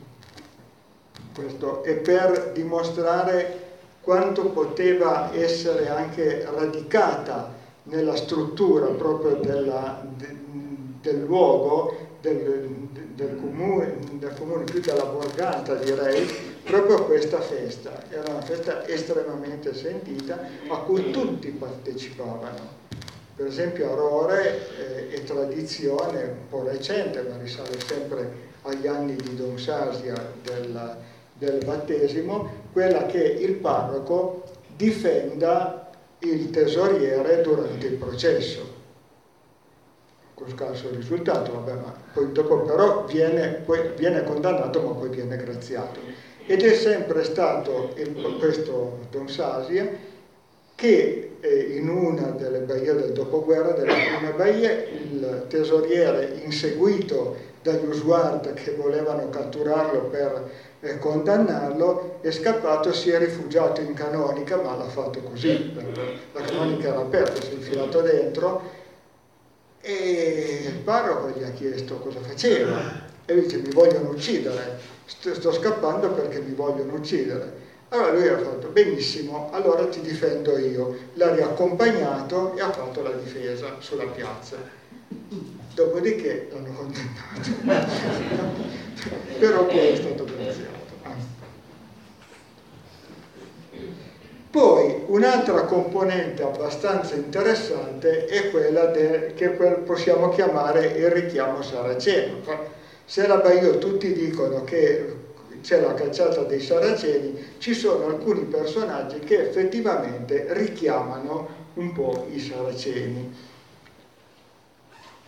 [SPEAKER 1] Questo è per dimostrare quanto poteva essere anche radicata nella struttura proprio del luogo, del comune, più della borgata direi, proprio questa festa. Era una festa estremamente sentita a cui tutti partecipavano. Per esempio a Rore è tradizione un po' recente, ma risale sempre agli anni di Don Sasia del battesimo, quella che il parroco difenda il tesoriere durante il processo. Con scarso risultato, vabbè, ma poi dopo però viene condannato, ma poi viene graziato. Ed è sempre stato questo Don Sasia che in una delle baie del dopoguerra, delle prime baie, il tesoriere, inseguito dagli Usuart che volevano catturarlo per condannarlo, è scappato, si è rifugiato in canonica, ma l'ha fatto così, la canonica era aperta, si è infilato dentro e il parroco gli ha chiesto cosa faceva e lui dice: mi vogliono uccidere, sto scappando perché mi vogliono uccidere. Allora lui ha fatto: benissimo, allora ti difendo io. L'ha riaccompagnato e ha fatto la difesa sulla piazza. Dopodiché l'hanno condannato. Però poi è stato graziato. Poi un'altra componente abbastanza interessante è quella che possiamo chiamare il richiamo saraceno. Se la Baia tutti dicono che c'è la cacciata dei saraceni, ci sono alcuni personaggi che effettivamente richiamano un po' i saraceni.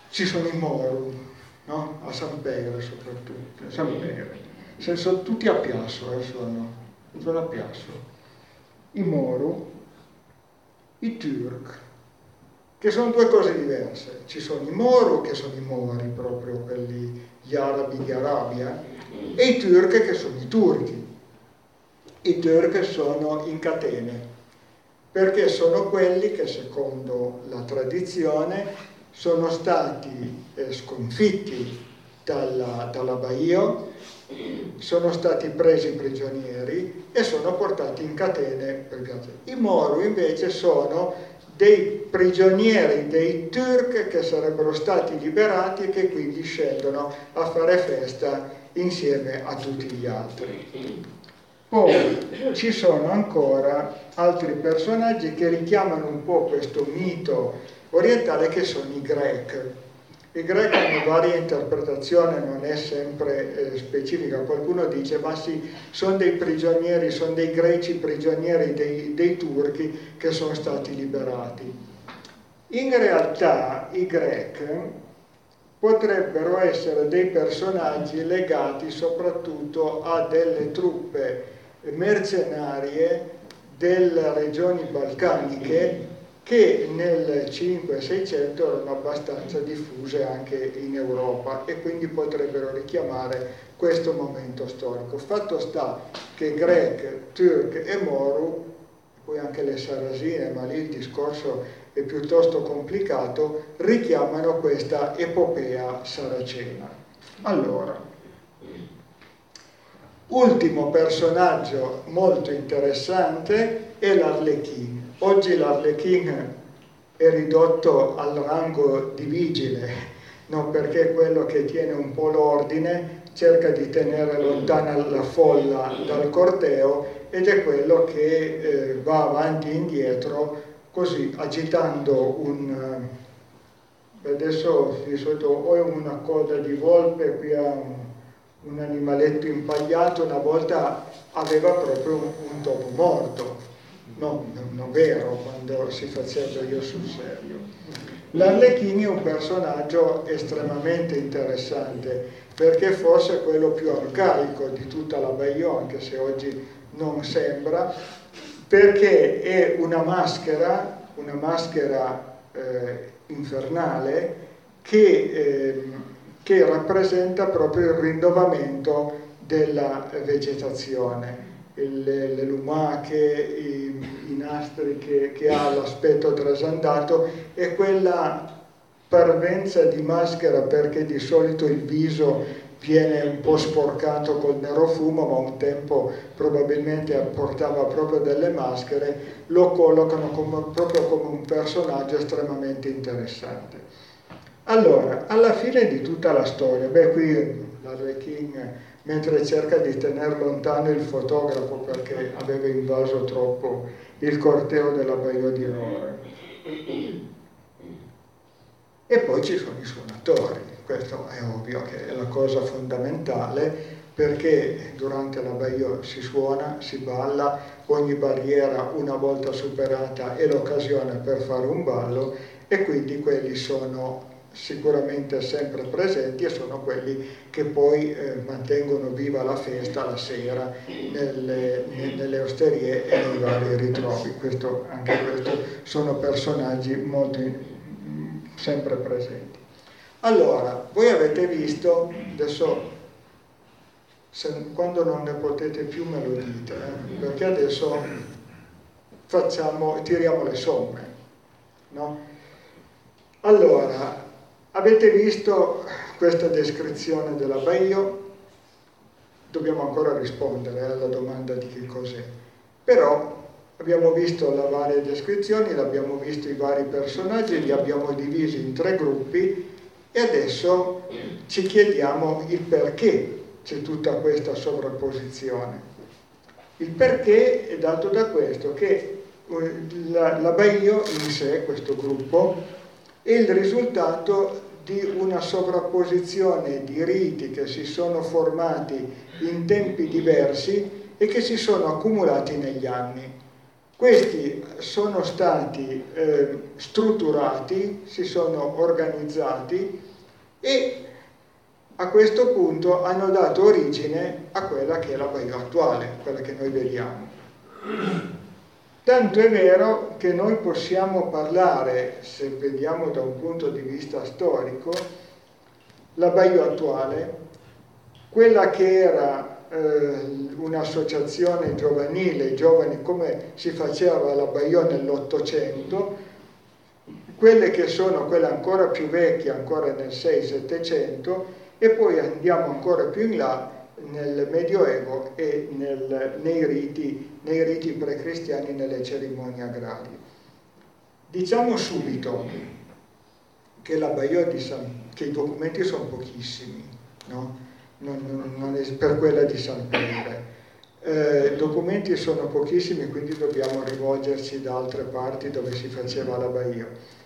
[SPEAKER 1] ci sono i Moru, no? A San Pere soprattutto, San Pere. Sono tutti a Piasso, sono a Piasso. I Moru, i Turk, che sono due cose diverse. Ci sono i Moru, che sono i Mori, proprio quelli, gli arabi di Arabia, e i Turk, che sono i turchi. I Turk sono in catene, perché sono quelli che, secondo la tradizione, sono stati sconfitti dalla Baio, sono stati presi prigionieri e sono portati in catene per piazza. I Moru invece sono dei prigionieri dei Turk che sarebbero stati liberati e che quindi scendono a fare festa insieme a tutti gli altri. Poi ci sono ancora altri personaggi che richiamano un po' questo mito orientale, che sono i Grec. I Grec hanno varie interpretazioni, non è sempre specifica. Qualcuno dice, ma sì, sono dei prigionieri, sono dei greci prigionieri dei turchi che sono stati liberati. In realtà i Grec potrebbero essere dei personaggi legati soprattutto a delle truppe mercenarie delle regioni balcaniche che nel 500-600 erano abbastanza diffuse anche in Europa e quindi potrebbero richiamare questo momento storico. Fatto sta che Grec, Turk e Moru, poi anche le Sarrasine, ma lì il discorso è piuttosto complicato, richiamano questa epopea saracena. Allora, ultimo personaggio molto interessante è l'Arlecchino. Oggi l'Arlecchino è ridotto al rango di vigile, no? Perché è quello che tiene un po' l'ordine, cerca di tenere lontana la folla dal corteo ed è quello che va avanti e indietro così agitando adesso di solito o è una coda di volpe, qui ha un animaletto impagliato, una volta aveva proprio un topo morto. No, non vero, quando si faceva io sul serio. L'Arlecchino è un personaggio estremamente interessante, perché forse è quello più arcaico di tutta la Baio, anche se oggi non sembra, perché è una maschera infernale che rappresenta proprio il rinnovamento della vegetazione. Le lumache, i nastri che ha l'aspetto trasandato e quella parvenza di maschera, perché di solito il viso viene un po' sporcato col nerofumo, ma un tempo probabilmente portava proprio delle maschere, lo collocano proprio come un personaggio estremamente interessante. Allora, alla fine di tutta la storia, qui l'Arlecchino, mentre cerca di tenere lontano il fotografo perché aveva invaso troppo il corteo della Baio di Rore. E poi ci sono i suonatori, questo è ovvio che è la cosa fondamentale, perché durante la Baio si suona, si balla, ogni barriera una volta superata è l'occasione per fare un ballo e quindi quelli sono sicuramente sempre presenti e sono quelli che poi mantengono viva la festa la sera nelle osterie e nei vari ritrovi. Anche questo sono personaggi molto sempre presenti. Allora, voi avete visto, adesso quando non ne potete più me lo dite, perché adesso tiriamo le somme, no? Allora, avete visto questa descrizione della Baio? Dobbiamo ancora rispondere alla domanda di che cos'è. Però abbiamo visto le varie descrizioni, abbiamo visto i vari personaggi, li abbiamo divisi in 3 gruppi e adesso ci chiediamo il perché c'è tutta questa sovrapposizione. Il perché è dato da questo, che la Baio in sé, questo gruppo, è il risultato di una sovrapposizione di riti che si sono formati in tempi diversi e che si sono accumulati negli anni. Questi sono stati strutturati, si sono organizzati e a questo punto hanno dato origine a quella che è la Baia attuale, quella che noi vediamo. Tanto è vero che noi possiamo parlare, se vediamo da un punto di vista storico, la Baia attuale, quella che era un'associazione giovanile, giovani come si faceva la Baia nell'Ottocento, quelle che sono quelle ancora più vecchie, ancora nel 600-700, e poi andiamo ancora più in là nel Medioevo e nei riti precristiani, nelle cerimonie agrarie. Diciamo subito che la Baia che i documenti sono pochissimi, no? Non è per quella di San Pere. Documenti sono pochissimi, quindi dobbiamo rivolgerci da altre parti dove si faceva la Baia.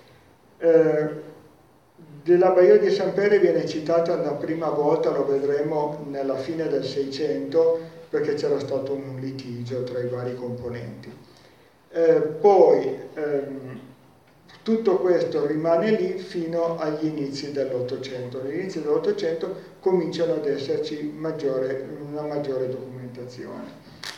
[SPEAKER 1] Della Baia di San Pere viene citata la prima volta, lo vedremo nella fine del 600, perché c'era stato un litigio tra i vari componenti. Poi tutto questo rimane lì fino agli inizi dell'Ottocento. Agli inizi dell'Ottocento cominciano ad esserci una maggiore documentazione.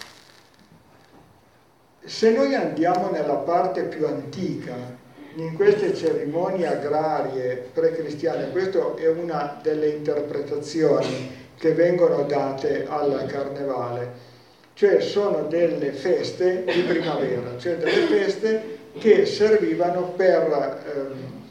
[SPEAKER 1] Se noi andiamo nella parte più antica, in queste cerimonie agrarie precristiane, questa è una delle interpretazioni che vengono date al Carnevale, cioè sono delle feste di primavera, cioè delle feste che servivano per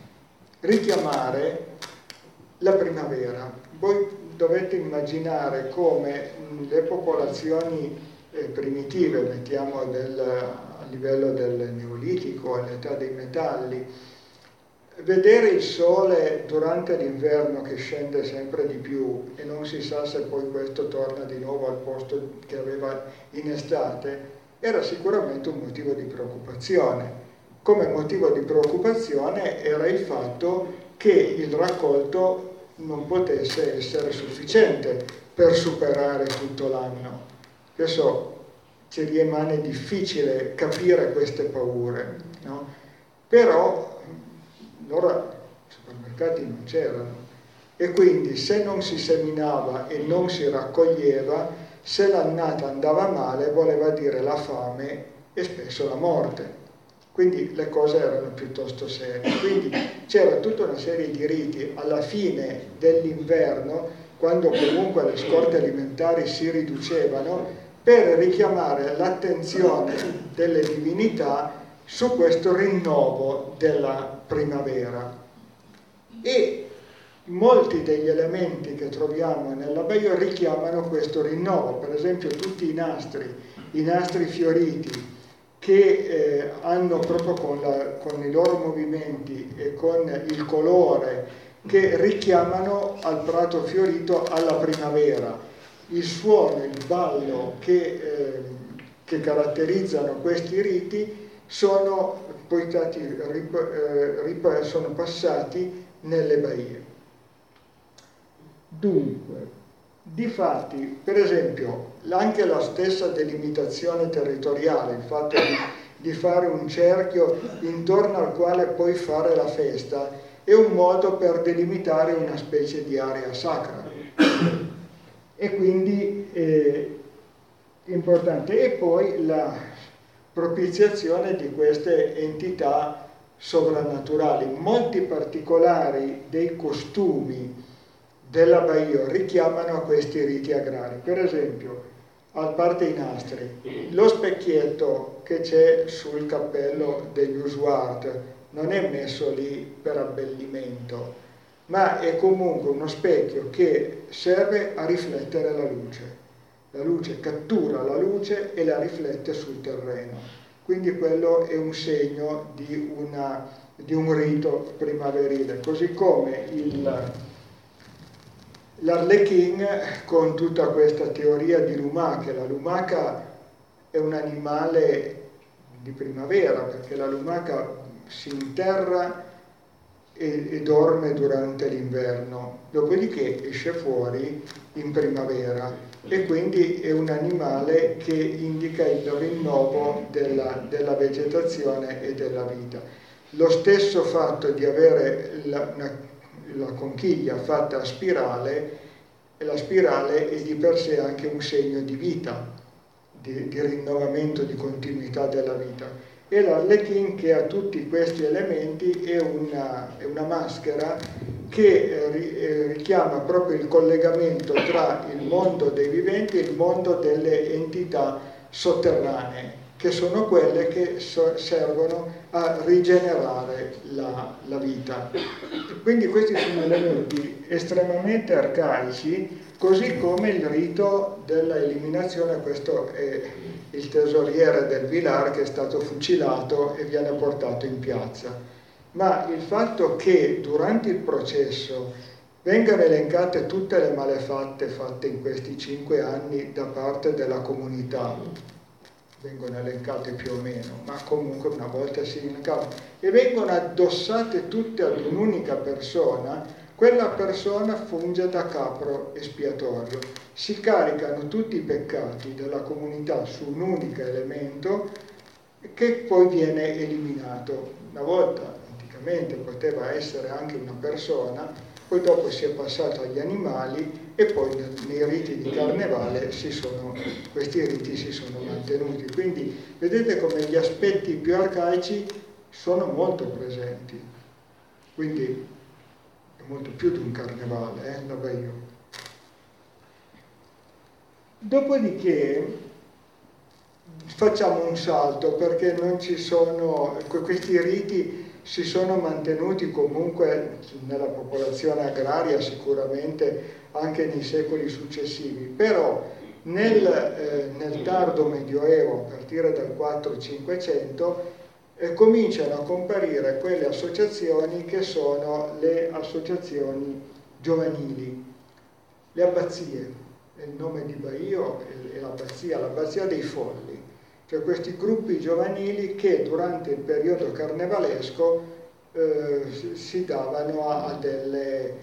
[SPEAKER 1] richiamare la primavera. Voi dovete immaginare come le popolazioni primitive, mettiamo a livello del Neolitico, all'età dei metalli, vedere il sole durante l'inverno che scende sempre di più e non si sa se poi questo torna di nuovo al posto che aveva in estate, era sicuramente un motivo di preoccupazione. Come motivo di preoccupazione era il fatto che il raccolto non potesse essere sufficiente per superare tutto l'anno. Adesso ci rimane difficile capire queste paure, no? Però allora i supermercati non c'erano e quindi se non si seminava e non si raccoglieva, se l'annata andava male voleva dire la fame e spesso la morte. Quindi le cose erano piuttosto serie. Quindi c'era tutta una serie di riti alla fine dell'inverno, quando comunque le scorte alimentari si riducevano, per richiamare l'attenzione delle divinità su questo rinnovo della primavera. E molti degli elementi che troviamo nella Baia richiamano questo rinnovo, per esempio tutti i nastri fioriti, che hanno proprio con i loro movimenti e con il colore che richiamano al prato fiorito alla primavera. Il suono, il ballo che caratterizzano questi riti sono poi sono passati nelle baie. Dunque, difatti, per esempio, anche la stessa delimitazione territoriale, il fatto di fare un cerchio intorno al quale poi fare la festa, è un modo per delimitare una specie di area sacra. E quindi è importante. E poi la propiziazione di queste entità sovrannaturali. Molti particolari dei costumi della Baia richiamano a questi riti agrari. Per esempio, a parte i nastri, lo specchietto che c'è sul cappello degli Usuard non è messo lì per abbellimento, ma è comunque uno specchio che serve a riflettere la luce. La luce cattura la luce e la riflette sul terreno. Quindi quello è un segno di un rito primaverile, così come l'Arlechin con tutta questa teoria di lumache. La lumaca è un animale di primavera, perché la lumaca si interra e dorme durante l'inverno, dopodiché esce fuori in primavera e quindi è un animale che indica il rinnovo della vegetazione e della vita. Lo stesso fatto di avere la conchiglia fatta a spirale, e la spirale è di per sé anche un segno di vita, di rinnovamento, di continuità della vita. E l'arlechin, che ha tutti questi elementi, è una maschera che richiama proprio il collegamento tra il mondo dei viventi e il mondo delle entità sotterranee, che sono quelle che servono a rigenerare la vita. Quindi questi sono elementi estremamente arcaici, così come il rito della eliminazione. Questo è il tesoriere del Vilar che è stato fucilato e viene portato in piazza. Ma il fatto che durante il processo vengano elencate tutte le malefatte fatte in questi 5 anni da parte della comunità, vengono elencate più o meno, ma comunque una volta si elencavano, e vengono addossate tutte ad un'unica persona, quella persona funge da capro espiatorio. Si caricano tutti i peccati della comunità su un unico elemento che poi viene eliminato. Una volta, anticamente, poteva essere anche una persona, poi dopo si è passato agli animali e poi nei riti di carnevale questi riti si sono mantenuti. Quindi vedete come gli aspetti più arcaici sono molto presenti. Quindi è molto più di un carnevale, la vedo. Dopodiché facciamo un salto, perché non ci sono, questi riti si sono mantenuti comunque nella popolazione agraria, sicuramente anche nei secoli successivi, però nel tardo medioevo, a partire dal 400-500, cominciano a comparire quelle associazioni che sono le associazioni giovanili, le abbazie. Il nome di Baio è l'abbazia dei folli, cioè questi gruppi giovanili che durante il periodo carnevalesco si davano a delle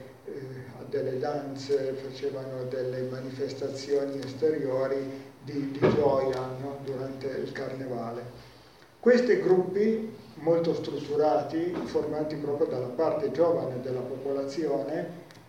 [SPEAKER 1] danze, facevano delle manifestazioni esteriori di gioia, no? Durante il carnevale. Questi gruppi molto strutturati, formati proprio dalla parte giovane della popolazione,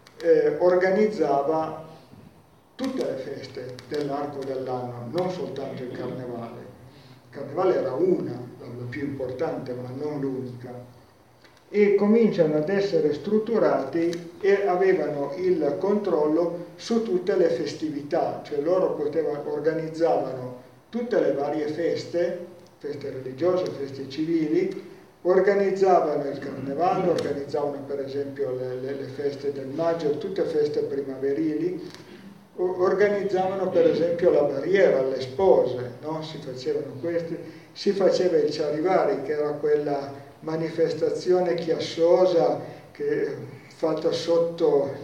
[SPEAKER 1] organizzava tutte le feste dell'arco dell'anno, non soltanto il carnevale. Il carnevale era una, la più importante, ma non l'unica. E cominciano ad essere strutturati e avevano il controllo su tutte le festività, cioè loro organizzavano tutte le varie feste religiose, feste civili, organizzavano il carnevale, organizzavano per esempio le feste del maggio, tutte feste primaverili, organizzavano per esempio la barriera alle spose, no? Si facevano queste, si faceva il Charivari, che era quella manifestazione chiassosa fatta sotto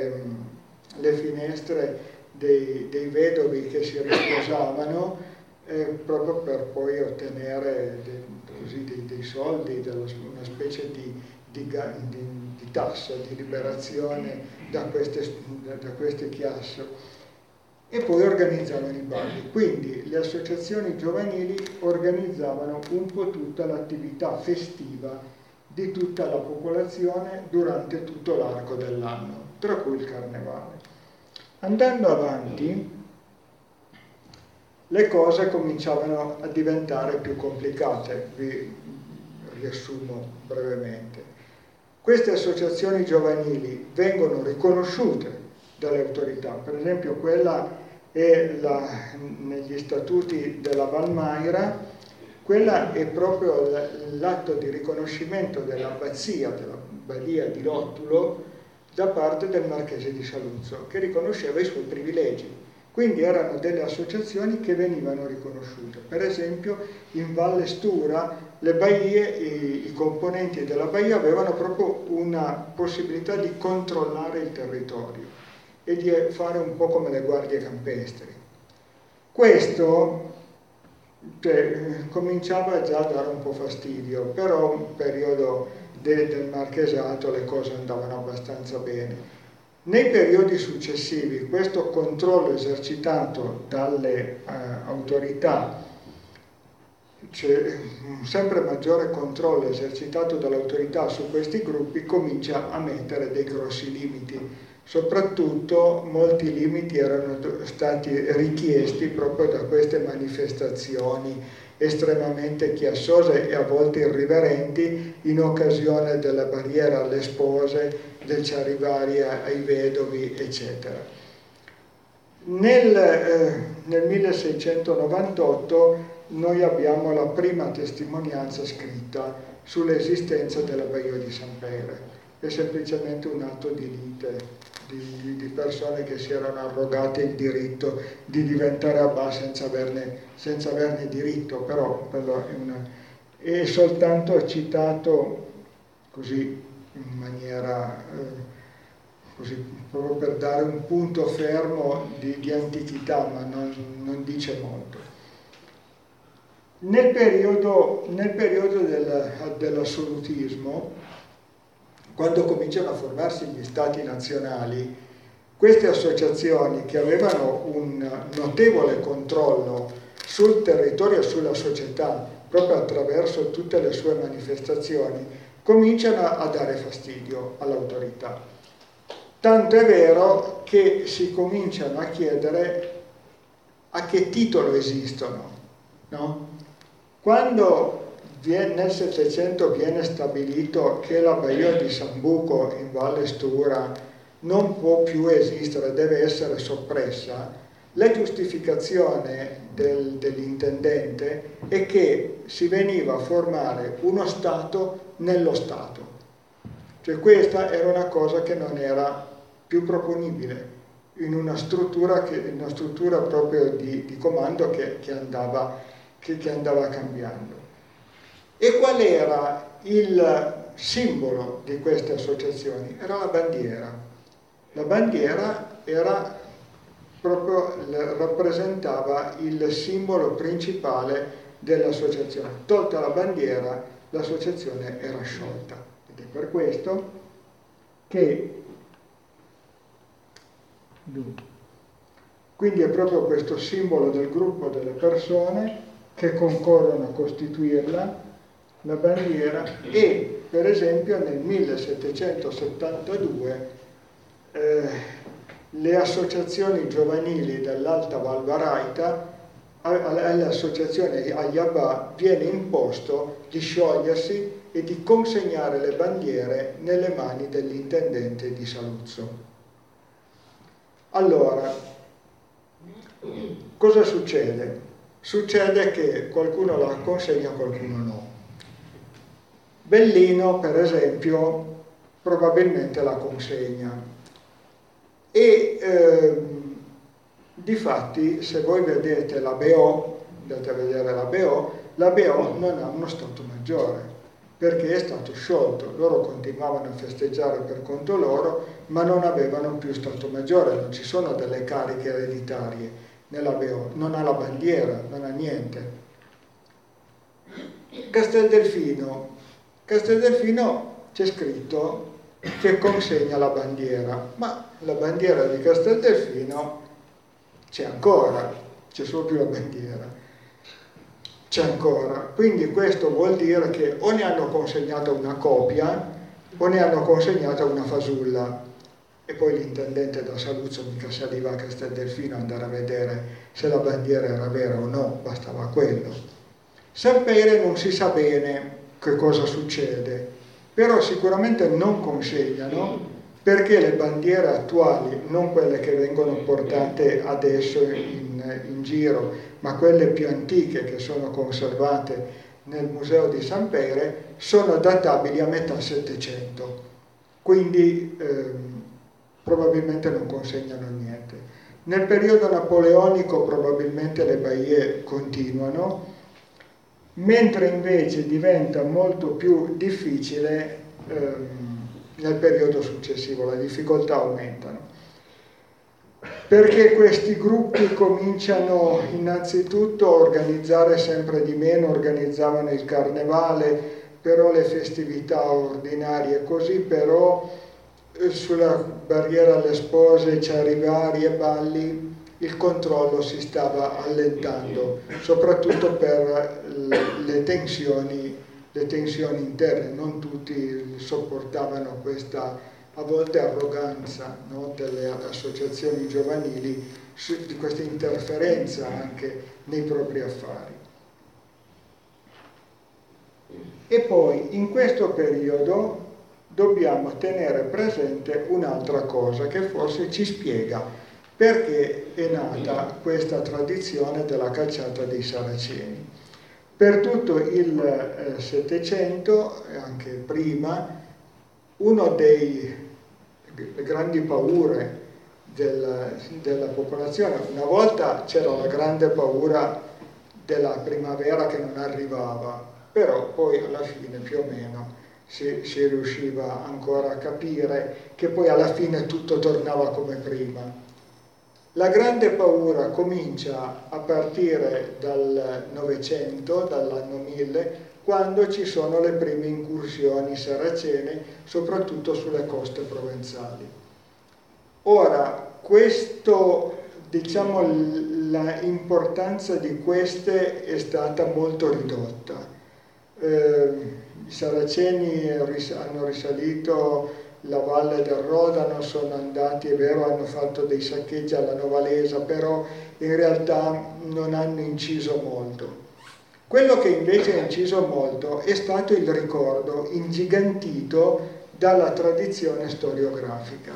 [SPEAKER 1] le finestre dei vedovi che si risposavano, proprio per poi ottenere dei soldi, una specie di tassa, di liberazione da queste chiasse. E poi organizzavano i balli. Quindi le associazioni giovanili organizzavano un po' tutta l'attività festiva di tutta la popolazione durante tutto l'arco dell'anno, tra cui il carnevale. Andando avanti, le cose cominciavano a diventare più complicate, vi riassumo brevemente. Queste associazioni giovanili vengono riconosciute dalle autorità, per esempio quella è negli statuti della Valmaira, quella è proprio l'atto di riconoscimento dell'abbazia, della badia di Lottulo, da parte del Marchese di Saluzzo, che riconosceva i suoi privilegi. Quindi erano delle associazioni che venivano riconosciute. Per esempio in Valle Stura le baie, i componenti della baia avevano proprio una possibilità di controllare il territorio e di fare un po' come le guardie campestri. Questo cominciava già a dare un po' fastidio, però un periodo del marchesato le cose andavano abbastanza bene. Nei periodi successivi questo controllo esercitato dalle autorità, c'è un sempre maggiore controllo esercitato dall'autorità su questi gruppi, comincia a mettere dei grossi limiti. Soprattutto molti limiti erano stati richiesti proprio da queste manifestazioni estremamente chiassose e a volte irriverenti in occasione della barriera alle spose, del Charivari ai vedovi, eccetera. Nel 1698 noi abbiamo la prima testimonianza scritta sull'esistenza dell'abbaio di San Pere. È semplicemente un atto di lite di persone che si erano arrogate il diritto di diventare abbà senza averne diritto, però è soltanto citato così in maniera così, proprio per dare un punto fermo di antichità, ma non dice molto. Nel periodo dell'assolutismo, quando cominciano a formarsi gli stati nazionali, queste associazioni che avevano un notevole controllo sul territorio e sulla società, proprio attraverso tutte le sue manifestazioni, cominciano a dare fastidio all'autorità. Tanto è vero che si cominciano a chiedere a che titolo esistono, no? Quando nel Settecento viene stabilito che l'abbaia di San Buco in Valle Stura non può più esistere, deve essere soppressa, la giustificazione dell'intendente è che si veniva a formare uno Stato nello Stato. Cioè questa era una cosa che non era più proponibile in una struttura proprio di comando che andava cambiando. E qual era il simbolo di queste associazioni? Era la bandiera. La bandiera rappresentava il simbolo principale dell'associazione. Tolta la bandiera, l'associazione era sciolta. Ed è per questo che quindi è proprio questo simbolo del gruppo delle persone che concorrono a costituirla, la bandiera, e per esempio nel 1772 le associazioni giovanili dell'Alta Val Varaita, alle associazioni agli abbà viene imposto di sciogliersi e di consegnare le bandiere nelle mani dell'intendente di Saluzzo. Allora, cosa succede? Succede che qualcuno la consegna, qualcuno no. Bellino, per esempio, probabilmente la consegna. E difatti, se voi vedete la BO, andate a vedere la BO non ha uno Stato maggiore, perché è stato sciolto. Loro continuavano a festeggiare per conto loro, ma non avevano più Stato maggiore, non ci sono delle cariche ereditarie nella BO, non ha la bandiera, non ha niente. Casteldelfino c'è scritto che consegna la bandiera, ma la bandiera di Casteldelfino c'è ancora, c'è solo più la bandiera, c'è ancora. Quindi questo vuol dire che o ne hanno consegnata una copia o ne hanno consegnata una fasulla. E poi l'intendente da Saluzzo mica saliva a Casteldelfino a andare a vedere se la bandiera era vera o no, bastava quello. San Pere non si sa bene che cosa succede, però sicuramente non consegnano, perché le bandiere attuali, non quelle che vengono portate adesso in giro, ma quelle più antiche che sono conservate nel museo di San Pere, sono databili a metà Settecento, quindi probabilmente non consegnano niente. Nel periodo napoleonico probabilmente le baie continuano, mentre invece diventa molto più difficile nel periodo successivo, le difficoltà aumentano. Perché questi gruppi cominciano innanzitutto a organizzare sempre di meno, organizzavano il carnevale, però le festività ordinarie così, però sulla barriera alle spose, Charivari e Balli, il controllo si stava allentando, soprattutto per le tensioni interne. Non tutti sopportavano questa, a volte, arroganza, no, delle associazioni giovanili, di questa interferenza anche nei propri affari. E poi in questo periodo dobbiamo tenere presente un'altra cosa che forse ci spiega perché è nata questa tradizione della cacciata dei saraceni. Per tutto il Settecento e anche prima, una delle grandi paure della popolazione, una volta c'era la grande paura della primavera che non arrivava, però poi alla fine più o meno si riusciva ancora a capire che poi alla fine tutto tornava come prima. La grande paura comincia a partire dal Novecento, dall'anno 1000, quando ci sono le prime incursioni saracene, soprattutto sulle coste provenzali. Ora, questo, diciamo, l'importanza di queste è stata molto ridotta. I saraceni hanno risalito la valle del Rodano, sono andati, è vero, hanno fatto dei saccheggi alla Novalesa, però in realtà non hanno inciso molto. Quello che invece ha inciso molto è stato il ricordo ingigantito dalla tradizione storiografica,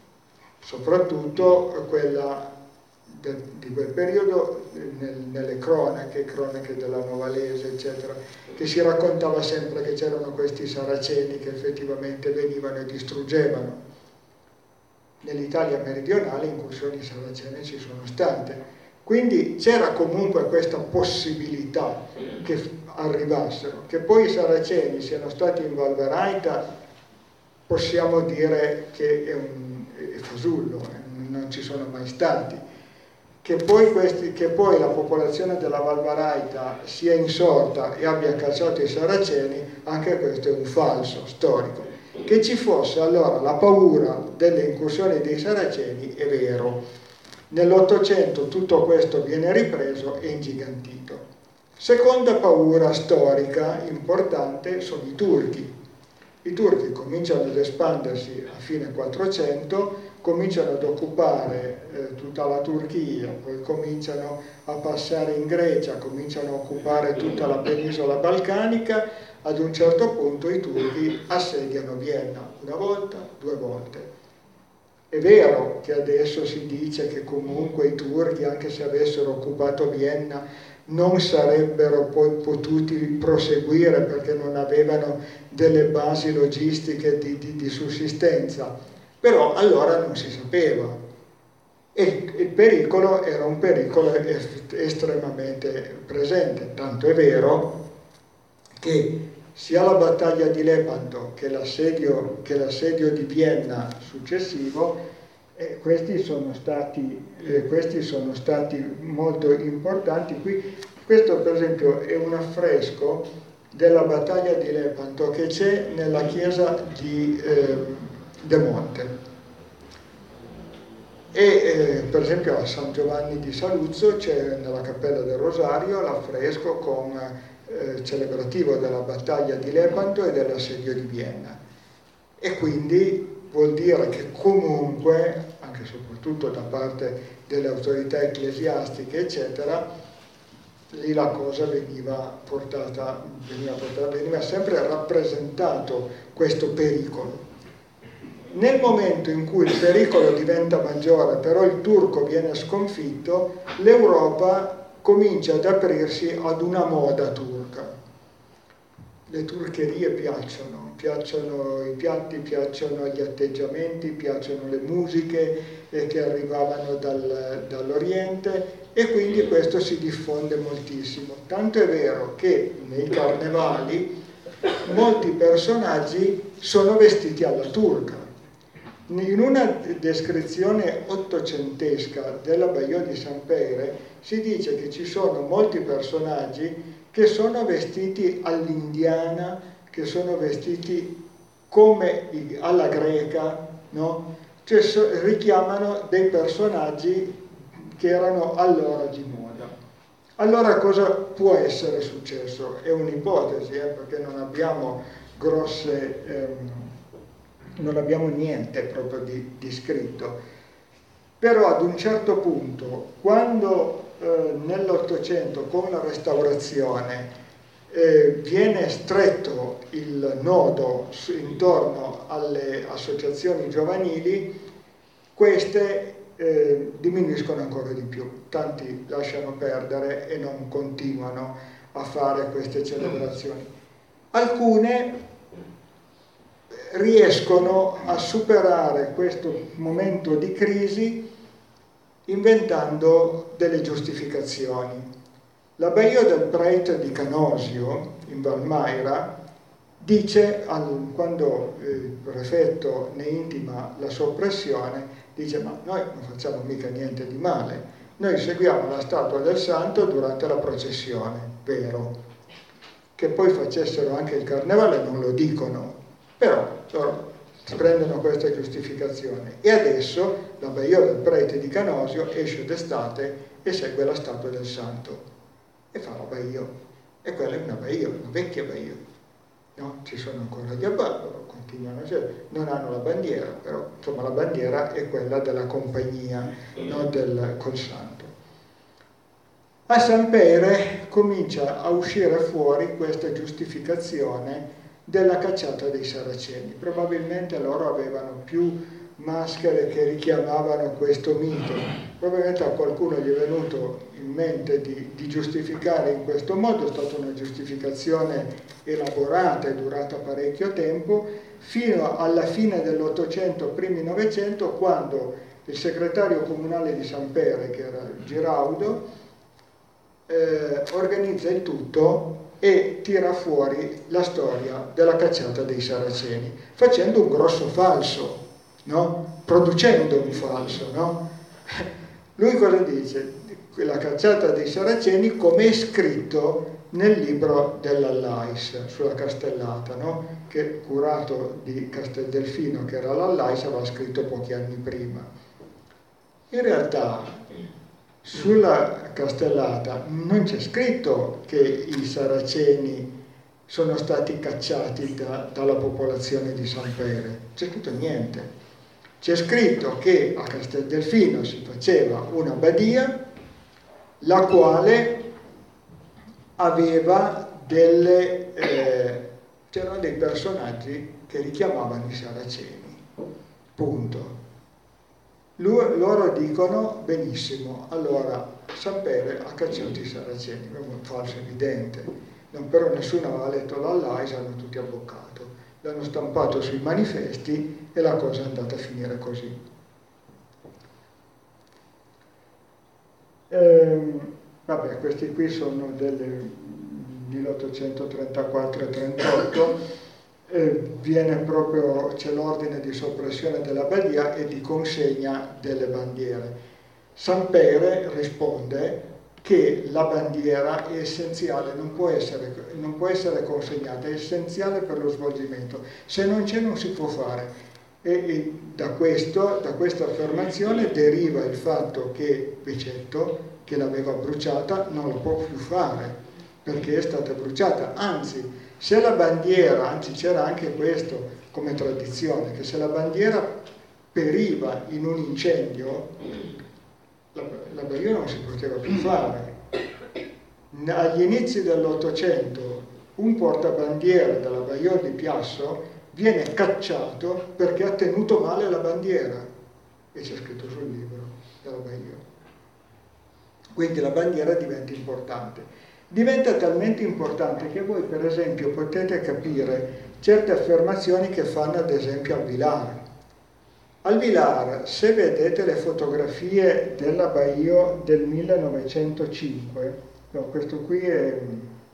[SPEAKER 1] soprattutto quella di quel periodo nelle cronache della Novalese, eccetera, che si raccontava sempre che c'erano questi saraceni che effettivamente venivano e distruggevano. Nell'Italia meridionale incursioni saracene ci sono state, quindi c'era comunque questa possibilità che arrivassero. Che poi i saraceni siano stati in Val Veraita, possiamo dire che è fasullo, non ci sono mai stati. Che poi la popolazione della Val Veraita sia insorta e abbia cacciato i saraceni, anche questo è un falso storico. Che ci fosse allora la paura delle incursioni dei saraceni è vero. Nell'Ottocento tutto questo viene ripreso e ingigantito. Seconda paura storica importante sono i turchi. I turchi cominciano ad espandersi a fine 400, cominciano ad occupare tutta la Turchia, poi cominciano a passare in Grecia, cominciano a occupare tutta la penisola balcanica. Ad un certo punto i turchi assediano Vienna, una volta, due volte. È vero che adesso si dice che comunque i turchi, anche se avessero occupato Vienna, non sarebbero poi potuti proseguire perché non avevano delle basi logistiche di sussistenza, però allora non si sapeva e il pericolo era un pericolo estremamente presente, tanto è vero che sia la battaglia di Lepanto che l'assedio di Vienna successivo, questi sono stati molto importanti. Questo per esempio è un affresco della battaglia di Lepanto che c'è nella chiesa di De Monte. E per esempio a San Giovanni di Saluzzo c'è nella Cappella del Rosario l'affresco celebrativo della battaglia di Lepanto e dell'assedio di Vienna. E quindi vuol dire che comunque, anche e soprattutto da parte delle autorità ecclesiastiche, eccetera, lì la cosa veniva sempre rappresentato questo pericolo. Nel momento in cui il pericolo diventa maggiore, però il turco viene sconfitto, l'Europa comincia ad aprirsi ad una moda turca. Le turcherie piacciono i piatti, piacciono gli atteggiamenti, piacciono le musiche che arrivavano dall'Oriente, e quindi questo si diffonde moltissimo. Tanto è vero che nei carnevali molti personaggi sono vestiti alla turca. In una descrizione ottocentesca della Baia di San Pere si dice che ci sono molti personaggi che sono vestiti all'indiana, che sono vestiti come alla greca, no? Cioè richiamano dei personaggi che erano allora di moda. Allora cosa può essere successo? È un'ipotesi, perché non abbiamo non abbiamo niente proprio di scritto. Però ad un certo punto, quando nell'Ottocento con la Restaurazione viene stretto il nodo intorno alle associazioni giovanili, queste diminuiscono ancora di più. Tanti lasciano perdere e non continuano a fare queste celebrazioni. Alcune riescono a superare questo momento di crisi inventando delle giustificazioni. L'abbaio del Prete di Canosio, in Valmaira, dice, quando il prefetto ne intima la soppressione, dice: ma noi non facciamo mica niente di male, noi seguiamo la statua del santo durante la processione. Vero, che poi facessero anche il carnevale non lo dicono, però loro prendono questa giustificazione. E adesso l'abbaio del Prete di Canosio esce d'estate e segue la statua del santo e fa l'abbaio, e quella è un abbaio, una vecchia abbaio, no? Ci sono ancora gli abbai, continuano, non hanno la bandiera, però insomma la bandiera è quella della compagnia, no? Col santo. A San Pere comincia a uscire fuori questa giustificazione della cacciata dei Saraceni. Probabilmente loro avevano più maschere che richiamavano questo mito. Probabilmente a qualcuno gli è venuto in mente di giustificare in questo modo. È stata una giustificazione elaborata e durata parecchio tempo, fino alla fine dell'Ottocento, primi Novecento, quando il segretario comunale di San Pere, che era Giraudo, organizza il tutto e tira fuori la storia della cacciata dei Saraceni, facendo un grosso falso, no? Producendo un falso, no? Lui cosa dice? La cacciata dei Saraceni come è scritto nel libro dell'Allais sulla Castellata, no? Che curato di Casteldelfino, che era l'Allais, aveva scritto pochi anni prima. In realtà sulla Castellata non c'è scritto che i Saraceni sono stati cacciati dalla popolazione di San Pere, c'è scritto niente. C'è scritto che a Casteldelfino si faceva un'abbadia, la quale aveva c'erano dei personaggi che richiamavano i Saraceni, punto. Loro dicono: benissimo, allora San Pere ha cacciato i Saraceni, è un falso evidente, però nessuno aveva letto l'Allais, hanno tutti abboccato, l'hanno stampato sui manifesti e la cosa è andata a finire così. Vabbè, questi qui sono del 1834 e 38. Viene proprio, c'è l'ordine di soppressione dell'abbadia e di consegna delle bandiere. San Pere risponde che la bandiera è essenziale, non può essere consegnata, è essenziale per lo svolgimento, se non c'è non si può fare. E da questa affermazione deriva il fatto che Picetto, che l'aveva bruciata, non la può più fare perché è stata bruciata. Anzi, se la bandiera, anzi c'era anche questo come tradizione, che se la bandiera periva in un incendio, la bandiera non si poteva più fare. Agli inizi dell'Ottocento un portabandiera dell'abbaio di Piasso viene cacciato perché ha tenuto male la bandiera, e c'è scritto sul libro dell'abbaio. Quindi la bandiera diventa importante. Diventa talmente importante che voi, per esempio, potete capire certe affermazioni che fanno ad esempio al Vilar. Al Vilar, se vedete le fotografie dell'abbaio del 1905, no, questo qui nel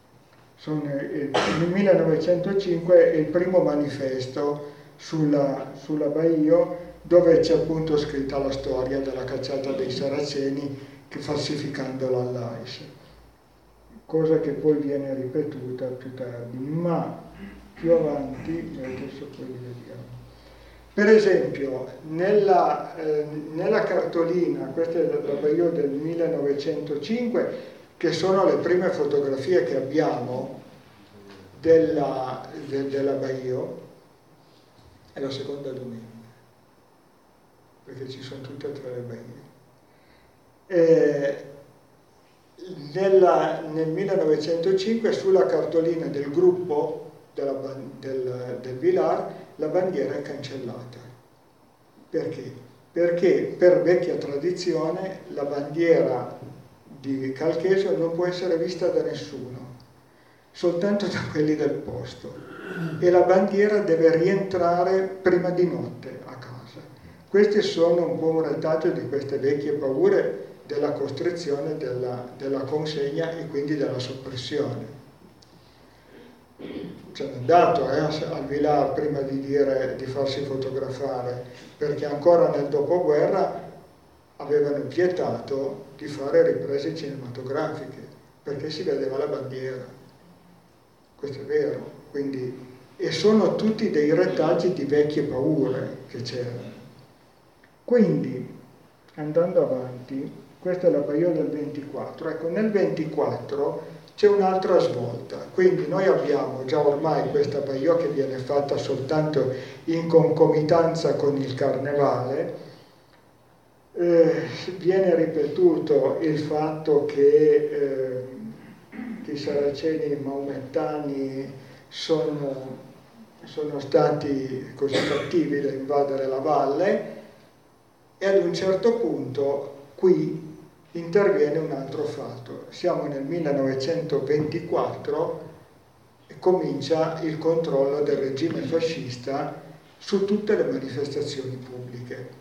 [SPEAKER 1] 1905 è il primo manifesto sull'abbaio, dove c'è appunto scritta la storia della cacciata dei Saraceni falsificando l'Allais. Cosa che poi viene ripetuta più tardi, ma più avanti, adesso poi li vediamo. Per esempio, nella cartolina, questa è la Baio del 1905, che sono le prime fotografie che abbiamo della Baio, è la seconda domenica, perché ci sono tutte e tre le Baie. Nel 1905 sulla cartolina del gruppo del Vilar la bandiera è cancellata. Perché? Perché per vecchia tradizione la bandiera di Calchesio non può essere vista da nessuno, soltanto da quelli del posto, e la bandiera deve rientrare prima di notte a casa. Questi sono un po' un retaggio di queste vecchie paure della costrizione della consegna e quindi della soppressione. Ci hanno dato al Vilar prima di farsi fotografare, perché ancora nel dopoguerra avevano vietato di fare riprese cinematografiche, perché si vedeva la bandiera. Questo è vero. Quindi, e sono tutti dei retaggi di vecchie paure che c'erano. Quindi, andando avanti, questa è la Baio del 24. Ecco, nel 24 c'è un'altra svolta, quindi noi abbiamo già ormai questa Baio che viene fatta soltanto in concomitanza con il Carnevale. Viene ripetuto il fatto che i saraceni maomettani sono stati così cattivi da invadere la valle, e ad un certo punto qui interviene un altro fatto. Siamo nel 1924 e comincia il controllo del regime fascista su tutte le manifestazioni pubbliche.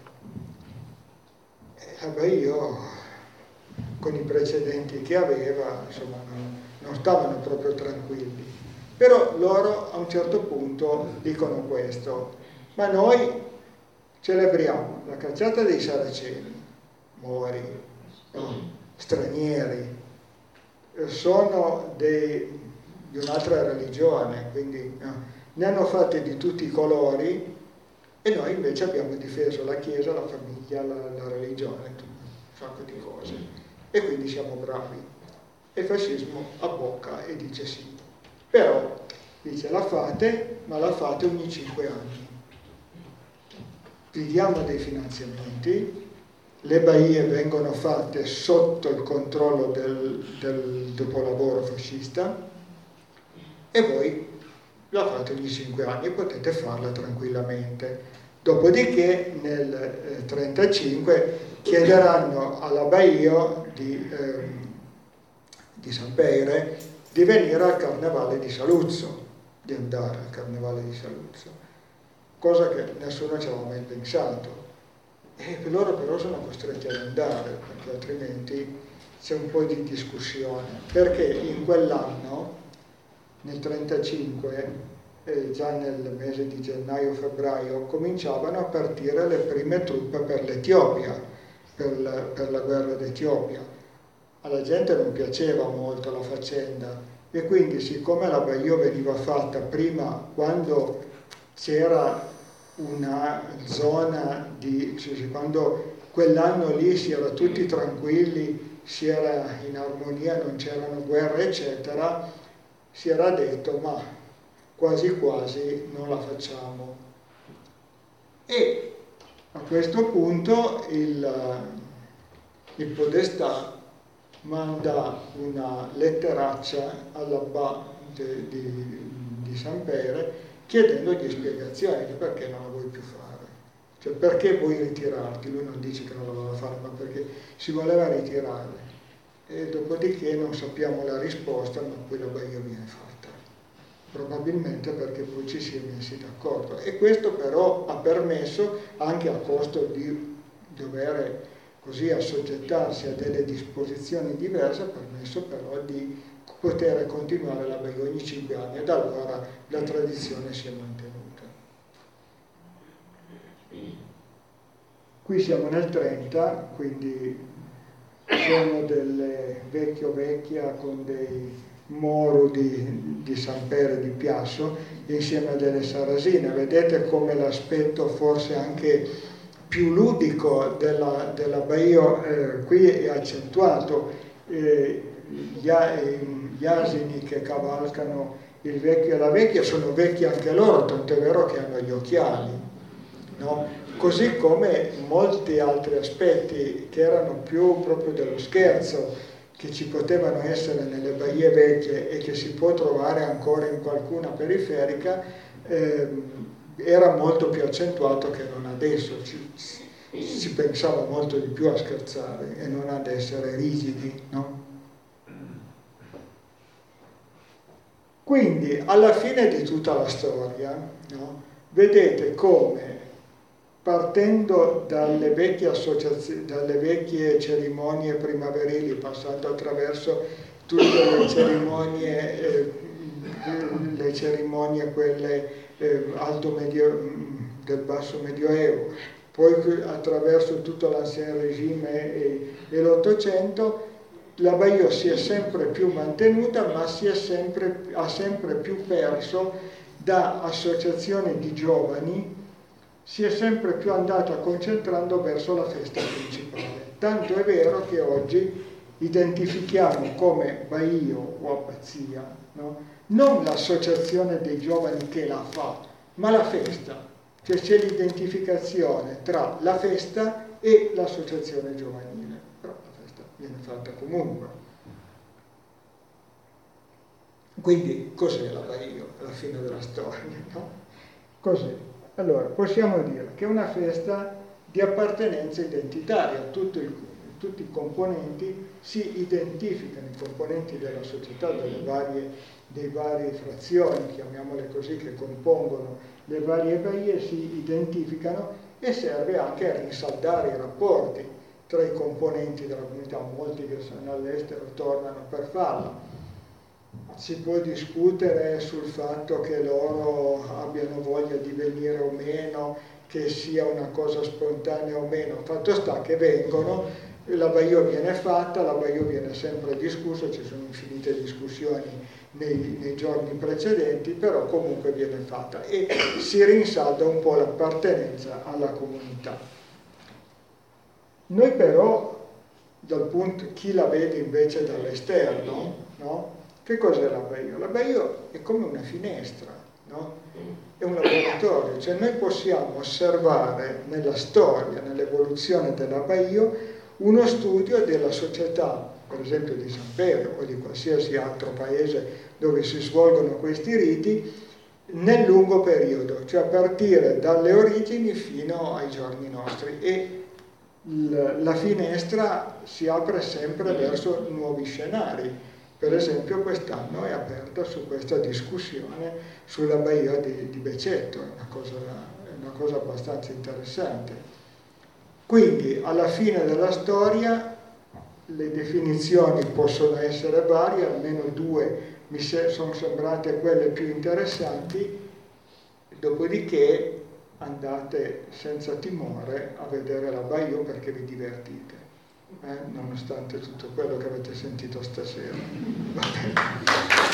[SPEAKER 1] La Baio, con i precedenti che aveva, insomma, non stavano proprio tranquilli. Però loro a un certo punto dicono questo: ma noi celebriamo la cacciata dei saraceni, mori, no, stranieri, sono di un'altra religione, quindi no, ne hanno fatte di tutti i colori, e noi invece abbiamo difeso la Chiesa, la famiglia, la religione, un sacco di cose, e quindi siamo bravi. E il fascismo abbocca e dice sì. Però dice: la fate, ma la fate ogni 5 anni. Vi diamo dei finanziamenti, le baie vengono fatte sotto il controllo del dopolavoro fascista, e voi la fate ogni 5 anni e potete farla tranquillamente. Dopodiché nel 1935 chiederanno alla Baio di Sampeire di venire al Carnevale di Saluzzo, di andare al Carnevale di Saluzzo, cosa che nessuno ci aveva mai pensato. E loro però sono costretti ad andare, perché altrimenti c'è un po' di discussione, perché in quell'anno, nel 1935, già nel mese di gennaio-febbraio, cominciavano a partire le prime truppe per l'Etiopia, per la guerra d'Etiopia. Alla gente non piaceva molto la faccenda, e quindi, siccome la Baio veniva fatta prima, quando c'era una zona quando quell'anno lì si era tutti tranquilli, si era in armonia, non c'erano guerre eccetera, si era detto: ma quasi quasi non la facciamo. E a questo punto il podestà manda una letteraccia all'abbate di Sampeire chiedendogli spiegazioni di perché non la vuoi più fare, cioè perché vuoi ritirarti. Lui non dice che non la voleva fare, ma perché si voleva ritirare, e dopodiché non sappiamo la risposta, ma poi la Baio viene fatta, probabilmente perché poi ci si è messi d'accordo. E questo però ha permesso, anche a costo di dover così assoggettarsi a delle disposizioni diverse, ha permesso però di poter continuare la Baio ogni 5 anni, e da allora la tradizione si è mantenuta. Qui siamo nel 30, quindi sono delle vecchia con dei Moro di San Pere di Piasso insieme a delle sarrasine. Vedete come l'aspetto forse anche più ludico della Baio qui è accentuato. Gli asini che cavalcano il vecchio e la vecchia sono vecchi anche loro, tant'è vero che hanno gli occhiali, no? Così come molti altri aspetti che erano più proprio dello scherzo, che ci potevano essere nelle baie vecchie e che si può trovare ancora in qualcuna periferica, era molto più accentuato che non adesso. Si pensava molto di più a scherzare e non ad essere rigidi, no? Quindi alla fine di tutta la storia, no, vedete come, partendo dalle vecchie associazioni, dalle vecchie cerimonie primaverili, passando attraverso tutte le cerimonie quelle del basso medioevo, poi attraverso tutto l'Ancien Régime e l'Ottocento, la Baio si è sempre più mantenuta, ma ha sempre più perso da associazioni di giovani, si è sempre più andata concentrando verso la festa principale. Tanto è vero che oggi identifichiamo come Baio o Abbazia, no? Non l'associazione dei giovani che la fa, ma la festa. Cioè c'è l'identificazione tra la festa e l'associazione giovanile. Però la festa viene fatta comunque. Quindi cos'è la Baio alla fine della storia, no? Cos'è? Allora, possiamo dire che è una festa di appartenenza identitaria. Tutti i componenti si identificano, i componenti della società, dei varie frazioni, chiamiamole così, che compongono le varie baie, si identificano, e serve anche a rinsaldare i rapporti tra i componenti della comunità. Molti che sono all'estero tornano per farla. Si può discutere sul fatto che loro abbiano voglia di venire o meno, che sia una cosa spontanea o meno. Fatto sta che vengono, la Baio viene fatta, la Baio viene sempre discussa, ci sono infinite discussioni nei giorni precedenti, però comunque viene fatta e si rinsalda un po' l'appartenenza alla comunità. Noi però, chi la vede invece dall'esterno, no? Che cos'è la Baio? La Baio è come una finestra, no? È un laboratorio, cioè noi possiamo osservare nella storia, nell'evoluzione della Baio, uno studio della società, per esempio di San Pere o di qualsiasi altro paese dove si svolgono questi riti, nel lungo periodo, cioè a partire dalle origini fino ai giorni nostri, e la finestra si apre sempre verso nuovi scenari. Per esempio quest'anno è aperta su questa discussione sulla Baia di Becetto, è una cosa abbastanza interessante. Quindi alla fine della storia le definizioni possono essere varie, almeno due mi sono sembrate quelle più interessanti, dopodiché andate senza timore a vedere la Baio perché vi divertite. Nonostante tutto quello che avete sentito stasera. Va bene.